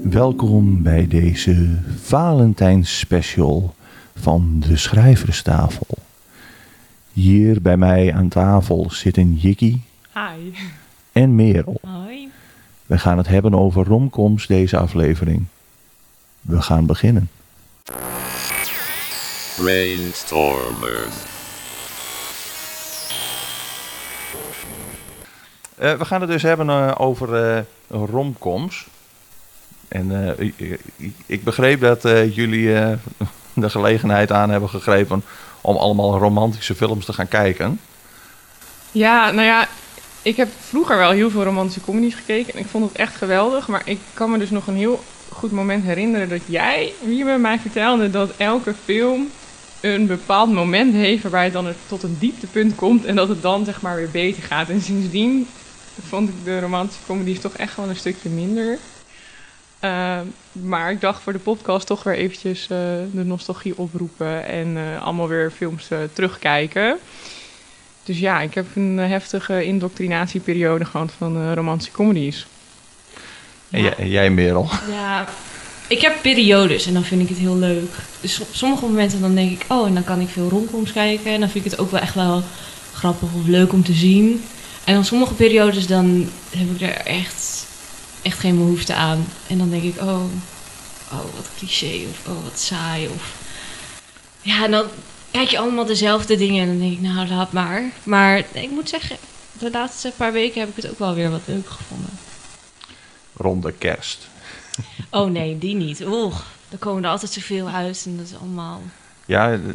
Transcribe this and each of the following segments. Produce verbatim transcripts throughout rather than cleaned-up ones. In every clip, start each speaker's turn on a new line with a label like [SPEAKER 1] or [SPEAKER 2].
[SPEAKER 1] Welkom bij deze Valentijns special van de Schrijverstafel. Hier bij mij aan tafel zitten Jikkie.
[SPEAKER 2] Hi.
[SPEAKER 1] En Merel.
[SPEAKER 2] Hoi.
[SPEAKER 1] We gaan het hebben over romcoms deze aflevering. We gaan beginnen.
[SPEAKER 3] Brainstormers.
[SPEAKER 1] Uh, we gaan het dus hebben uh, over uh, romcoms. En uh, ik, ik begreep dat uh, jullie uh, de gelegenheid aan hebben gegrepen om allemaal romantische films te gaan kijken.
[SPEAKER 2] Ja, nou ja, ik heb vroeger wel heel veel romantische comedies gekeken en ik vond het echt geweldig. Maar ik kan me dus nog een heel goed moment herinneren dat jij, wie me mij vertelde, dat elke film een bepaald moment heeft waarbij het dan tot een dieptepunt komt en dat het dan zeg maar weer beter gaat. En sindsdien vond ik de romantische comedies toch echt wel een stukje minder. Uh, maar ik dacht voor de podcast toch weer eventjes uh, de nostalgie oproepen en uh, allemaal weer films uh, terugkijken. Dus ja, ik heb een heftige indoctrinatieperiode gehad van uh, romantische comedies.
[SPEAKER 1] En jij, en jij Merel?
[SPEAKER 4] Ja, ik heb periodes en dan vind ik het heel leuk. Dus op sommige momenten dan denk ik, oh, en dan kan ik veel romcoms kijken. En dan vind ik het ook wel echt wel grappig of leuk om te zien. En dan sommige periodes dan heb ik er echt, echt geen behoefte aan. En dan denk ik, oh, oh, wat cliché of oh, wat saai. Of ja, en dan kijk je allemaal dezelfde dingen en dan denk ik, nou, laat maar. Maar ik moet zeggen, de laatste paar weken heb ik het ook wel weer wat leuk gevonden.
[SPEAKER 1] Rond de kerst.
[SPEAKER 4] Oh nee, die niet. Oeh, er komen er altijd zoveel uit en dat is allemaal...
[SPEAKER 1] Ja, uh,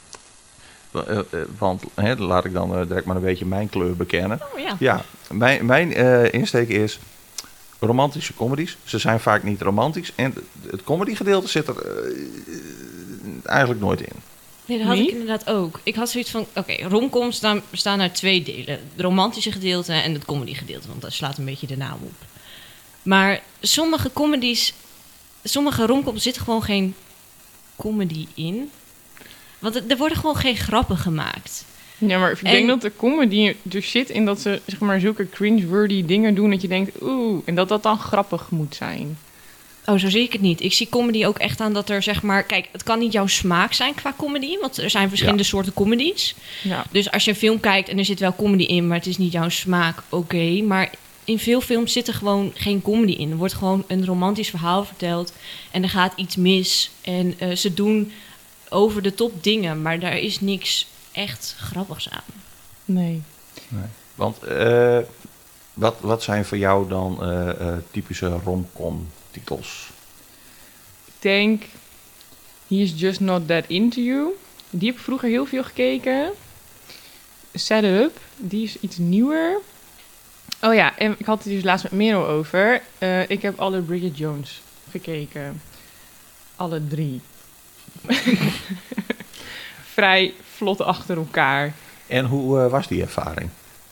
[SPEAKER 1] uh, want hè, laat ik dan uh, direct maar een beetje mijn kleur bekennen.
[SPEAKER 4] Oh ja.
[SPEAKER 1] Ja, mijn, mijn uh, insteek is romantische comedies. Ze zijn vaak niet romantisch en het comedygedeelte zit er uh, eigenlijk nooit in.
[SPEAKER 4] Nee, dat had
[SPEAKER 2] Nee?
[SPEAKER 4] ik inderdaad ook. Ik had zoiets van, oké, okay, romcoms staan, bestaan uit twee delen. Het romantische gedeelte en het comedygedeelte, want dat slaat een beetje de naam op. Maar sommige comedies, sommige romcoms zitten gewoon geen comedy in. Want het, er worden gewoon geen grappen gemaakt.
[SPEAKER 2] Ja, maar ik
[SPEAKER 4] En-
[SPEAKER 2] denk dat de comedy er zit in dat ze zeg maar zulke cringe-worthy dingen doen dat je denkt, oeh, en dat dat dan grappig moet zijn.
[SPEAKER 4] Oh, zo zie ik het niet. Ik zie comedy ook echt aan dat er, zeg maar... Kijk, het kan niet jouw smaak zijn qua comedy, want er zijn verschillende
[SPEAKER 1] Ja.
[SPEAKER 4] soorten comedies.
[SPEAKER 2] Ja.
[SPEAKER 4] Dus als je een film kijkt en er zit wel comedy in, maar het is niet jouw smaak, oké. Okay. Maar in veel films zit er gewoon geen comedy in. Er wordt gewoon een romantisch verhaal verteld en er gaat iets mis. En uh, ze doen over de top dingen, maar daar is niks echt grappigs aan.
[SPEAKER 2] Nee.
[SPEAKER 1] Nee. Want uh, wat, wat zijn voor jou dan uh, uh, typische romcom titels?
[SPEAKER 2] Ik denk, He is Just Not That Into You. Die heb ik vroeger heel veel gekeken. Set Up, die is iets nieuwer. Oh ja, en ik had het dus laatst met Merel over. Uh, ik heb alle Bridget Jones gekeken. Alle drie. Vrij vlot achter elkaar.
[SPEAKER 1] En hoe uh, was die ervaring?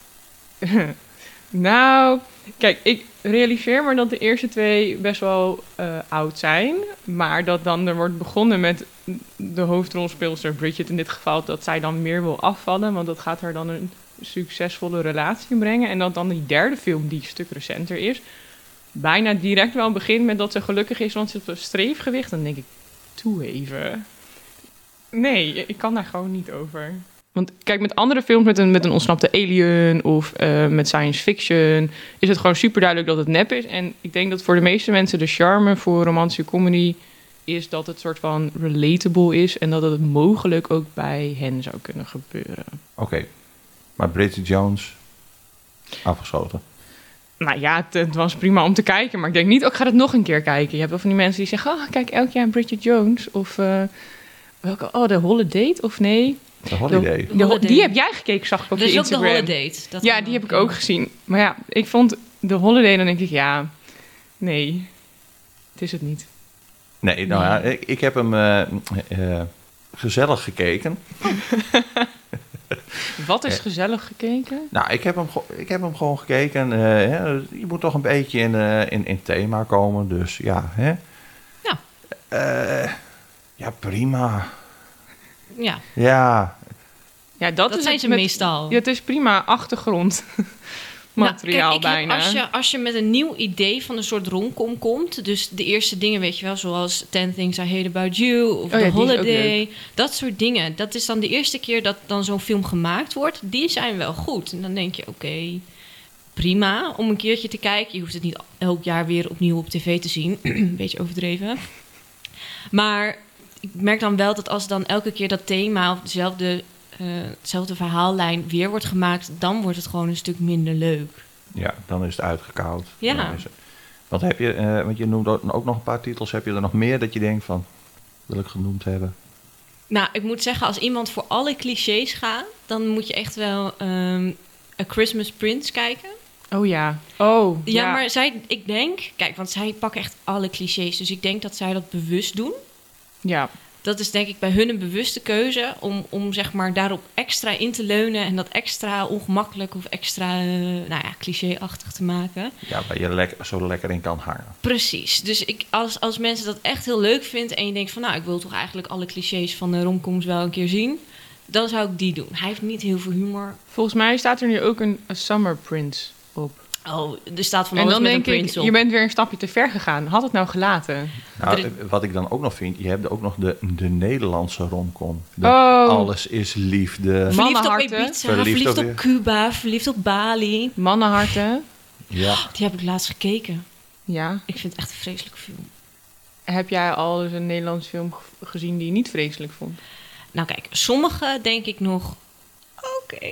[SPEAKER 2] Nou, kijk, ik realiseer me dat de eerste twee best wel uh, oud zijn. Maar dat dan er wordt begonnen met de hoofdrolspeelster Bridget in dit geval, dat zij dan meer wil afvallen. Want dat gaat haar dan een succesvolle relatie brengen. En dat dan die derde film, die een stuk recenter is, bijna direct wel begint met dat ze gelukkig is, want ze heeft een streefgewicht. Dan denk ik, toe even. Nee, ik kan daar gewoon niet over. Want kijk, met andere films met een, met een ontsnapte alien of uh, met science fiction is het gewoon super duidelijk dat het nep is. En ik denk dat voor de meeste mensen de charme voor romantische comedy is dat het soort van relatable is en dat het mogelijk ook bij hen zou kunnen gebeuren.
[SPEAKER 1] Oké, okay. Maar Bridget Jones, afgeschoten.
[SPEAKER 2] Nou ja, het, het was prima om te kijken, maar ik denk niet, ook ik ga het nog een keer kijken. Je hebt wel van die mensen die zeggen, oh, kijk elk jaar Bridget Jones of uh, welke, oh, de Holiday of nee...
[SPEAKER 1] De Holiday.
[SPEAKER 2] De, de,
[SPEAKER 4] Holiday.
[SPEAKER 2] Die heb jij gekeken, zag ik op
[SPEAKER 4] Dus
[SPEAKER 2] je
[SPEAKER 4] ook de
[SPEAKER 2] Instagram.
[SPEAKER 4] Holiday. Dat
[SPEAKER 2] Ja, die heb ik ook gezien. Maar ja, ik vond de Holiday, dan denk ik, ja, nee, het is het niet.
[SPEAKER 1] Nee, nou ja, ik, ik heb hem uh, uh, gezellig gekeken.
[SPEAKER 2] Wat is gezellig gekeken?
[SPEAKER 1] Nou, ik heb hem, ik heb hem gewoon gekeken. Uh, hè, je moet toch een beetje in, uh, in, in thema komen, dus ja. Hè?
[SPEAKER 4] Ja.
[SPEAKER 1] Uh, ja, prima.
[SPEAKER 4] Ja,
[SPEAKER 1] Ja.
[SPEAKER 2] Ja, dat,
[SPEAKER 4] dat
[SPEAKER 2] is
[SPEAKER 4] zijn
[SPEAKER 2] het
[SPEAKER 4] ze
[SPEAKER 2] met,
[SPEAKER 4] meestal.
[SPEAKER 2] Ja, het is prima achtergrond. materiaal
[SPEAKER 4] nou, kijk, ik heb-
[SPEAKER 2] bijna.
[SPEAKER 4] Als je, als je met een nieuw idee van een soort romcom komt... dus de eerste dingen, weet je wel... zoals ten Things I Hate About You of
[SPEAKER 2] Oh
[SPEAKER 4] The
[SPEAKER 2] ja, die is ook
[SPEAKER 4] Holiday... dat soort dingen. Dat is dan de eerste keer dat dan zo'n film gemaakt wordt. Die zijn wel goed. En dan denk je, oké, prima om een keertje te kijken. Je hoeft het niet elk jaar weer opnieuw op tv te zien. Een beetje overdreven. Maar ik merk dan wel dat als dan elke keer dat thema... of dezelfde, eh, dezelfde verhaallijn weer wordt gemaakt... dan wordt het gewoon een stuk minder leuk.
[SPEAKER 1] Ja, dan is het uitgekoud.
[SPEAKER 4] Ja.
[SPEAKER 1] Dan is het- Want heb je, eh, want je noemt ook ook nog een paar titels. Heb je er nog meer dat je denkt van, wil ik genoemd hebben?
[SPEAKER 4] Nou, ik moet zeggen, als iemand voor alle clichés gaat... dan moet je echt wel ehm A Christmas Prince kijken.
[SPEAKER 2] Oh ja. Oh,
[SPEAKER 4] Ja, maar zij, ik denk... Kijk, want zij pakken echt alle clichés. Dus ik denk dat zij dat bewust doen.
[SPEAKER 2] Ja.
[SPEAKER 4] Dat is denk ik bij hun een bewuste keuze... om, om zeg maar daarop extra in te leunen... en dat extra ongemakkelijk of extra eh, nou ja, cliché-achtig te maken.
[SPEAKER 1] Ja, waar je lekker, zo lekker in kan hangen.
[SPEAKER 4] Precies. Dus ik, als, als mensen dat echt heel leuk vinden... en je denkt van, nou, ik wil toch eigenlijk alle clichés van de romcoms wel een keer zien... dan zou ik die doen. Hij heeft niet heel veel humor.
[SPEAKER 2] Volgens mij staat er nu ook een A Summer Prince op.
[SPEAKER 4] Oh, er staat van
[SPEAKER 2] En
[SPEAKER 4] alles
[SPEAKER 2] dan
[SPEAKER 4] met
[SPEAKER 2] denk
[SPEAKER 4] een
[SPEAKER 2] ik,
[SPEAKER 4] prins op.
[SPEAKER 2] je bent weer een stapje te ver gegaan. Had het nou gelaten?
[SPEAKER 1] Nou,
[SPEAKER 4] Er-
[SPEAKER 1] eh, wat ik dan ook nog vind, je hebt ook nog de, de Nederlandse romcom. De
[SPEAKER 2] Oh.
[SPEAKER 1] Alles is liefde.
[SPEAKER 4] Verliefd op
[SPEAKER 2] Mannenharten.
[SPEAKER 4] Ibiza,
[SPEAKER 1] Verliefd
[SPEAKER 4] verliefd,
[SPEAKER 1] op
[SPEAKER 4] op Cuba, verliefd op Bali.
[SPEAKER 2] Mannenharten.
[SPEAKER 1] Ja.
[SPEAKER 4] Die heb ik laatst gekeken.
[SPEAKER 2] Ja.
[SPEAKER 4] Ik vind het echt een vreselijke film.
[SPEAKER 2] Heb jij al eens een Nederlandse film ge- gezien die je niet vreselijk vond?
[SPEAKER 4] Nou kijk, sommige denk ik nog... Oké.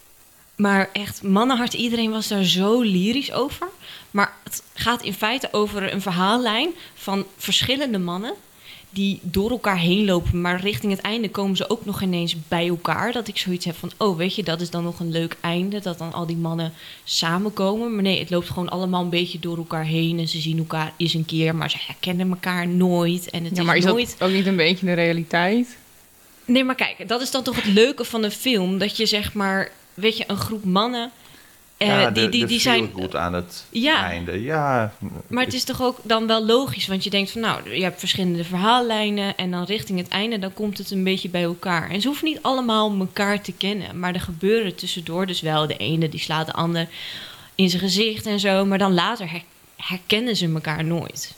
[SPEAKER 4] Maar echt, mannenhart, iedereen was daar zo lyrisch over. Maar het gaat in feite over een verhaallijn van verschillende mannen... die door elkaar heen lopen, maar richting het einde komen ze ook nog ineens bij elkaar. Dat ik zoiets heb van, oh, weet je, dat is dan nog een leuk einde... dat dan al die mannen samenkomen. Maar nee, het loopt gewoon allemaal een beetje door elkaar heen... en ze zien elkaar eens een keer, maar ze herkennen elkaar nooit. En het
[SPEAKER 2] Ja,
[SPEAKER 4] is
[SPEAKER 2] maar is
[SPEAKER 4] nooit...
[SPEAKER 2] dat ook niet een beetje de realiteit?
[SPEAKER 4] Nee, maar kijk, dat is dan toch het leuke van een film... dat je zeg maar, weet je, een groep mannen... eh,
[SPEAKER 1] Ja,
[SPEAKER 4] die,
[SPEAKER 1] de,
[SPEAKER 4] die,
[SPEAKER 1] de
[SPEAKER 4] die zijn...
[SPEAKER 1] feel-good aan het
[SPEAKER 4] Ja.
[SPEAKER 1] einde. Ja,
[SPEAKER 4] Maar het is toch ook dan wel logisch, want je denkt van... nou, je hebt verschillende verhaallijnen... en dan richting het einde, dan komt het een beetje bij elkaar. En ze hoeven niet allemaal elkaar te kennen... maar er gebeuren tussendoor dus wel. De ene die slaat de ander in zijn gezicht en zo... maar dan later her- herkennen ze elkaar nooit.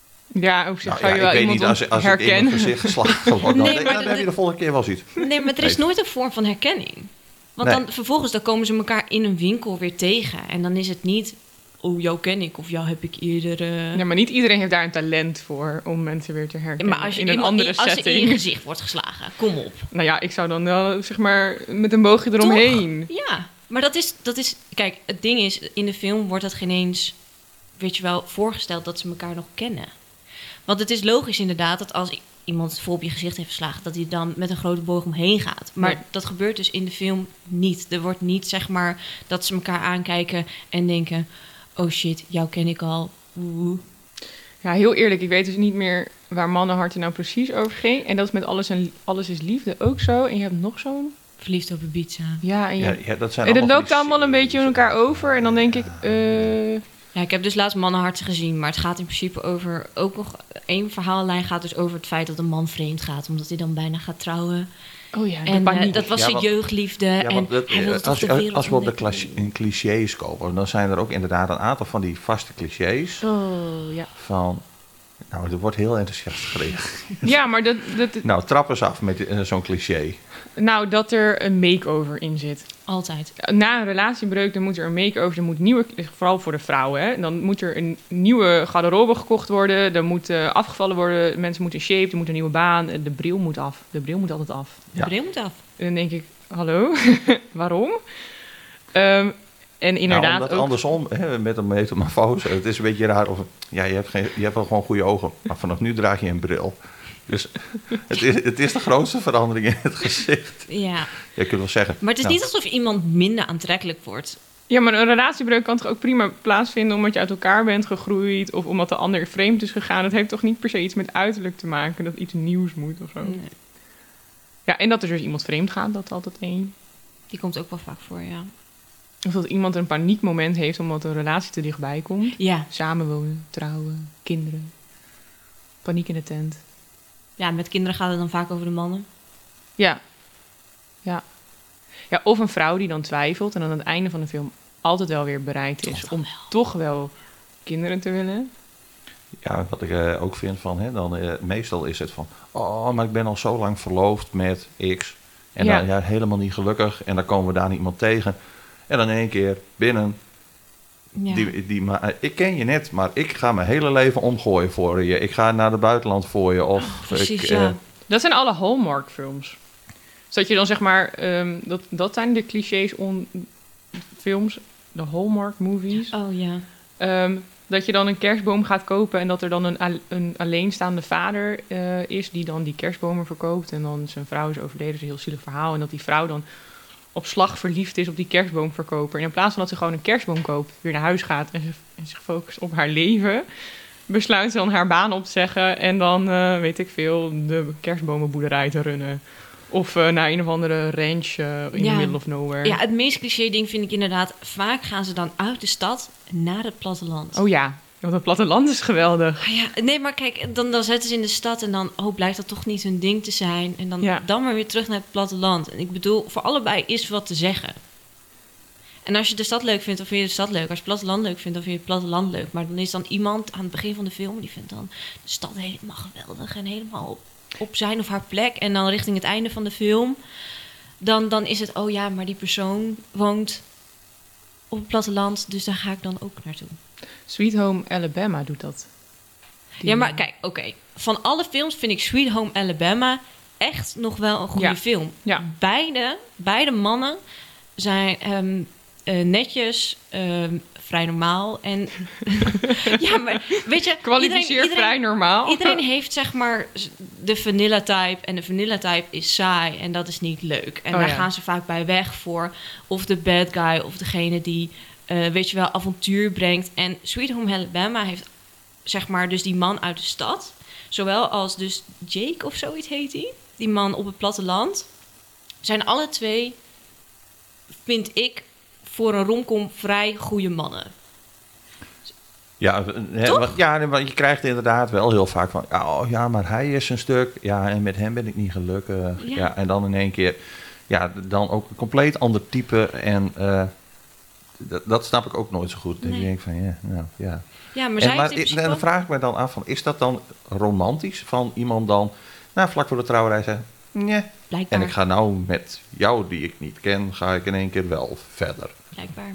[SPEAKER 2] Ja, op zich
[SPEAKER 1] Nou
[SPEAKER 2] zou
[SPEAKER 1] ja,
[SPEAKER 2] je
[SPEAKER 1] ik
[SPEAKER 2] wel
[SPEAKER 1] weet
[SPEAKER 2] iemand
[SPEAKER 1] niet, als, als ik in
[SPEAKER 2] herkennen.
[SPEAKER 1] mijn gezicht geslagen word, dan,
[SPEAKER 4] Nee,
[SPEAKER 1] dan
[SPEAKER 4] maar
[SPEAKER 1] heb
[SPEAKER 4] de-
[SPEAKER 1] je de volgende keer wel zoiets.
[SPEAKER 4] Nee, maar er is
[SPEAKER 1] Nee.
[SPEAKER 4] nooit een vorm van herkenning. Want
[SPEAKER 1] Nee.
[SPEAKER 4] dan vervolgens dan komen ze elkaar in een winkel weer tegen. En dan is het niet, oh, jou ken ik of jou heb ik eerder... eh,
[SPEAKER 2] Ja, maar niet iedereen heeft daar een talent voor om mensen weer te herkennen.
[SPEAKER 4] maar als je
[SPEAKER 2] in een
[SPEAKER 4] iemand-
[SPEAKER 2] andere
[SPEAKER 4] als je in
[SPEAKER 2] setting.
[SPEAKER 4] je gezicht wordt geslagen, kom op.
[SPEAKER 2] Nou ja, ik zou dan wel, zeg maar, met een boogje eromheen.
[SPEAKER 4] Ja, maar dat is, dat is... Kijk, het ding is, in de film wordt dat geen eens... weet je wel, voorgesteld dat ze elkaar nog kennen. Want het is logisch inderdaad dat als i- iemand vol op je gezicht heeft geslagen... dat hij dan met een grote boog omheen gaat. Maar
[SPEAKER 2] Ja.
[SPEAKER 4] dat gebeurt dus in de film niet. Er wordt niet, zeg maar, dat ze elkaar aankijken en denken... oh shit, jou ken ik al. Oeh.
[SPEAKER 2] Ja, heel eerlijk, ik weet dus niet meer waar Mannenharten nou precies over ging. En dat is met Alles, en, alles is Liefde ook zo. En je hebt nog zo'n...
[SPEAKER 4] Verliefd op Ibiza.
[SPEAKER 2] Ja, en, je...
[SPEAKER 1] Ja, ja, dat zijn
[SPEAKER 2] en het
[SPEAKER 1] allemaal
[SPEAKER 2] loopt allemaal een beetje in elkaar over. En dan denk ik... eh,
[SPEAKER 4] Ja, ik heb dus laatst Mannenharten gezien, maar het gaat in principe over... ook nog één verhaallijn gaat dus over het feit dat een man vreemd gaat... omdat hij dan bijna gaat trouwen.
[SPEAKER 2] oh ja, de
[SPEAKER 4] En eh,
[SPEAKER 2] paniek.
[SPEAKER 4] dat was
[SPEAKER 1] Ja,
[SPEAKER 4] zijn
[SPEAKER 1] want-
[SPEAKER 4] jeugdliefde.
[SPEAKER 1] Ja,
[SPEAKER 4] en
[SPEAKER 1] want dat,
[SPEAKER 4] hij wilde toch
[SPEAKER 1] als,
[SPEAKER 4] de
[SPEAKER 1] als,
[SPEAKER 4] wereld
[SPEAKER 1] als we op de
[SPEAKER 4] ontdekken.
[SPEAKER 1] clas- in clichés komen, dan zijn er ook inderdaad een aantal van die vaste clichés
[SPEAKER 2] Oh, ja.
[SPEAKER 1] van... Nou, er wordt heel enthousiast gereageerd.
[SPEAKER 2] Ja, maar dat, dat,
[SPEAKER 1] Nou, trap eens af met eh, zo'n cliché.
[SPEAKER 2] nou, dat er een make-over in zit.
[SPEAKER 4] Altijd.
[SPEAKER 2] Na een relatiebreuk, dan moet er een make-over, er moet nieuwe, vooral voor de vrouwen, hè, dan moet er een nieuwe garderobe gekocht worden, er moet eh, afgevallen worden, mensen moeten in shape, er moet een nieuwe baan, eh, de bril moet af. De bril moet altijd af.
[SPEAKER 4] De
[SPEAKER 1] Ja.
[SPEAKER 4] bril moet af.
[SPEAKER 2] En dan denk ik, hallo, waarom? Ehm, en inderdaad
[SPEAKER 1] nou, omdat
[SPEAKER 2] ook...
[SPEAKER 1] andersom, hè, met een metamorfose, het is een beetje raar. Of, ja, je hebt, geen, je hebt wel gewoon goede ogen, maar vanaf nu draag je een bril. Dus het is, het is de grootste verandering in het gezicht.
[SPEAKER 4] Ja.
[SPEAKER 1] Je kunt wel zeggen.
[SPEAKER 4] Maar het is
[SPEAKER 1] nou,
[SPEAKER 4] niet alsof iemand minder aantrekkelijk wordt.
[SPEAKER 2] Ja, maar een relatiebreuk kan toch ook prima plaatsvinden omdat je uit elkaar bent gegroeid of omdat de ander vreemd is gegaan. Het heeft toch niet per se iets met uiterlijk te maken dat iets nieuws moet of zo.
[SPEAKER 4] Nee,
[SPEAKER 2] Ja, en dat er dus iemand vreemd gaat, dat is altijd één.
[SPEAKER 4] die komt ook wel vaak voor, ja.
[SPEAKER 2] Of dat iemand een paniekmoment heeft omdat een relatie te dichtbij komt.
[SPEAKER 4] Ja,
[SPEAKER 2] Samenwonen, trouwen, kinderen. Paniek in de tent.
[SPEAKER 4] ja, met kinderen gaat het dan vaak over de mannen.
[SPEAKER 2] Ja. Ja. Ja, of een vrouw die dan twijfelt en aan het einde van de film altijd wel weer bereid is om toch wel kinderen te willen.
[SPEAKER 1] Ja, wat ik uh, ook vind van, hè, dan uh, meestal is het van, oh, maar ik ben al zo lang verloofd met X. En
[SPEAKER 2] Ja.
[SPEAKER 1] dan ja, helemaal niet gelukkig. En dan komen we daar niet iemand tegen. En dan in één keer binnen.
[SPEAKER 4] Ja.
[SPEAKER 1] Die, die, maar, ik ken je net, maar ik ga mijn hele leven omgooien voor je. Ik ga naar het buitenland voor je. Of
[SPEAKER 4] Oh, precies,
[SPEAKER 1] ik,
[SPEAKER 4] ja.
[SPEAKER 1] uh,
[SPEAKER 2] Dat zijn alle Hallmark films. Dus dat je dan zeg maar, um, dat, dat zijn de clichés on films, de Hallmark movies.
[SPEAKER 4] Oh ja.
[SPEAKER 2] Um, dat je dan een kerstboom gaat kopen en dat er dan een, a- een alleenstaande vader uh, is die dan die kerstbomen verkoopt. En dan zijn vrouw is overleden, dat is een heel zielig verhaal. En dat die vrouw dan op slag verliefd is op die kerstboomverkoper. En in plaats van dat ze gewoon een kerstboom koopt, weer naar huis gaat en, ze, en zich focust op haar leven, besluit ze dan haar baan op te zeggen en dan, uh, weet ik veel, de kerstbomenboerderij te runnen. Of uh, naar een of andere ranch uh, in
[SPEAKER 4] Ja.
[SPEAKER 2] the middle of nowhere.
[SPEAKER 4] Ja, het meest cliché ding vind ik inderdaad... vaak gaan ze dan uit de stad naar het platteland.
[SPEAKER 2] Oh ja, want het platteland is geweldig.
[SPEAKER 4] Ah ja, nee, maar kijk, dan, dan zetten ze in de stad... en dan oh, blijkt dat toch niet hun ding te zijn. En dan,
[SPEAKER 2] Ja.
[SPEAKER 4] dan maar weer terug naar het platteland. En ik bedoel, voor allebei is wat te zeggen. En als je de stad leuk vindt, dan vind je de stad leuk. Als je het platteland leuk vindt, dan vind je het platteland leuk. Maar dan is dan iemand aan het begin van de film... die vindt dan de stad helemaal geweldig... en helemaal op, op zijn of haar plek. En dan richting het einde van de film... Dan, dan is het, oh ja, maar die persoon woont op het platteland... dus daar ga ik dan ook naartoe.
[SPEAKER 2] Sweet Home Alabama doet dat. Die-
[SPEAKER 4] Ja, maar kijk, oké. Van alle films vind ik Sweet Home Alabama echt nog wel een goede
[SPEAKER 2] Ja.
[SPEAKER 4] film.
[SPEAKER 2] Ja.
[SPEAKER 4] Beide, beide mannen zijn ehm, eh, netjes, ehm, vrij normaal. En ja, maar weet je...
[SPEAKER 2] Kwalificeer
[SPEAKER 4] iedereen-
[SPEAKER 2] vrij normaal.
[SPEAKER 4] Iedereen heeft zeg maar de vanilla type. En de vanilla type is saai en dat is niet leuk. En
[SPEAKER 2] Oh,
[SPEAKER 4] daar
[SPEAKER 2] ja.
[SPEAKER 4] gaan ze vaak bij weg voor. Of de bad guy of degene die, eh, weet je wel, avontuur brengt. En Sweet Home Alabama heeft zeg maar dus die man uit de stad. Zowel als dus Jake of zoiets heet hij. Die man op het platteland. Zijn alle twee, vind ik, voor een romcom vrij goede mannen.
[SPEAKER 1] ja, hè,
[SPEAKER 4] Toch?
[SPEAKER 1] want- ja, nee, want je krijgt inderdaad wel heel vaak van, ja, oh, ja, maar hij is een stuk. Ja, en met hem ben ik niet gelukkig. Ja.
[SPEAKER 4] Ja.
[SPEAKER 1] en dan in één keer, ja, dan ook een compleet ander type. En uh, dat, dat snap ik ook nooit zo goed. Dan
[SPEAKER 4] Nee.
[SPEAKER 1] denk ik van, ja, nou, ja.
[SPEAKER 4] Ja, maar
[SPEAKER 1] En,
[SPEAKER 4] zij
[SPEAKER 1] maar
[SPEAKER 4] heeft in
[SPEAKER 1] i-
[SPEAKER 4] principe
[SPEAKER 1] dan vraag ik me dan af van, is dat dan romantisch van iemand dan, nou, vlak voor de trouwerij zeggen, nee.
[SPEAKER 4] blijkbaar.
[SPEAKER 1] En ik ga nou met jou, die ik niet ken, ga ik in één keer wel verder.
[SPEAKER 4] Blijkbaar.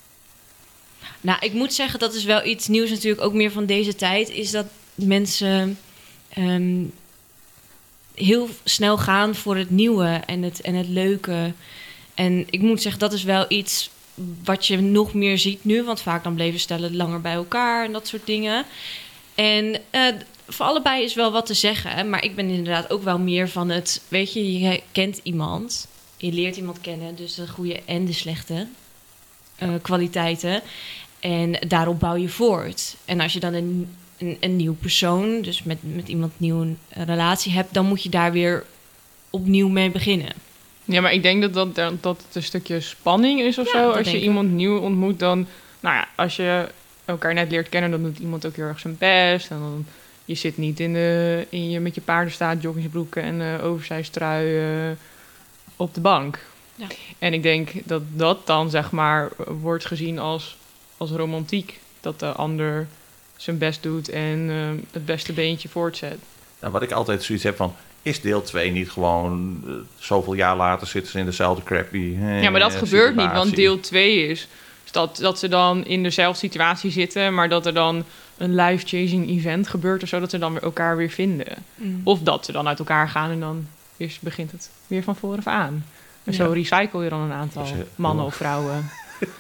[SPEAKER 4] Nou, ik moet zeggen, dat is wel iets nieuws natuurlijk, ook meer van deze tijd, is dat mensen ehm, heel snel gaan voor het nieuwe en het, en het leuke. En ik moet zeggen, dat is wel iets wat je nog meer ziet nu, want vaak dan bleven stellen langer bij elkaar en dat soort dingen. En eh, voor allebei is wel wat te zeggen, maar ik ben inderdaad ook wel meer van het, weet je, je kent iemand, je leert iemand kennen, dus de goede en de slechte uh, kwaliteiten. En daarop bouw je voort. En als je dan een, een, een nieuw persoon, dus met, met iemand nieuw een relatie hebt, dan moet je daar weer opnieuw mee beginnen.
[SPEAKER 2] Ja, maar ik denk dat, dat, dat dat het een stukje spanning is of
[SPEAKER 4] Ja,
[SPEAKER 2] zo.
[SPEAKER 4] dat
[SPEAKER 2] Als je
[SPEAKER 4] denk ik.
[SPEAKER 2] iemand nieuw ontmoet, dan... Nou ja, als je elkaar net leert kennen, dan doet iemand ook heel erg zijn best. En dan, je zit niet in de, in je, met je paardenstaart, joggingsbroeken en uh, oversized trui uh, op de bank.
[SPEAKER 4] Ja.
[SPEAKER 2] En ik denk dat dat dan, zeg maar, wordt gezien als, als romantiek. Dat de ander zijn best doet en uh, het beste beentje voortzet.
[SPEAKER 1] Nou, wat ik altijd zoiets heb van, is deel twee niet gewoon, uh, zoveel jaar later zitten ze in dezelfde crappy eh,
[SPEAKER 2] Ja, maar dat gebeurt niet, want
[SPEAKER 1] situatie.
[SPEAKER 2] deel twee is dat, dat ze dan in dezelfde situatie zitten, maar dat er dan een life-changing event gebeurt of zo, dat ze dan weer elkaar weer vinden.
[SPEAKER 4] Mm.
[SPEAKER 2] Of dat ze dan uit elkaar gaan en dan eerst begint het weer van voren af aan. En
[SPEAKER 4] Ja.
[SPEAKER 2] zo recycle je dan een aantal
[SPEAKER 1] Dat is heel-
[SPEAKER 2] mannen of vrouwen.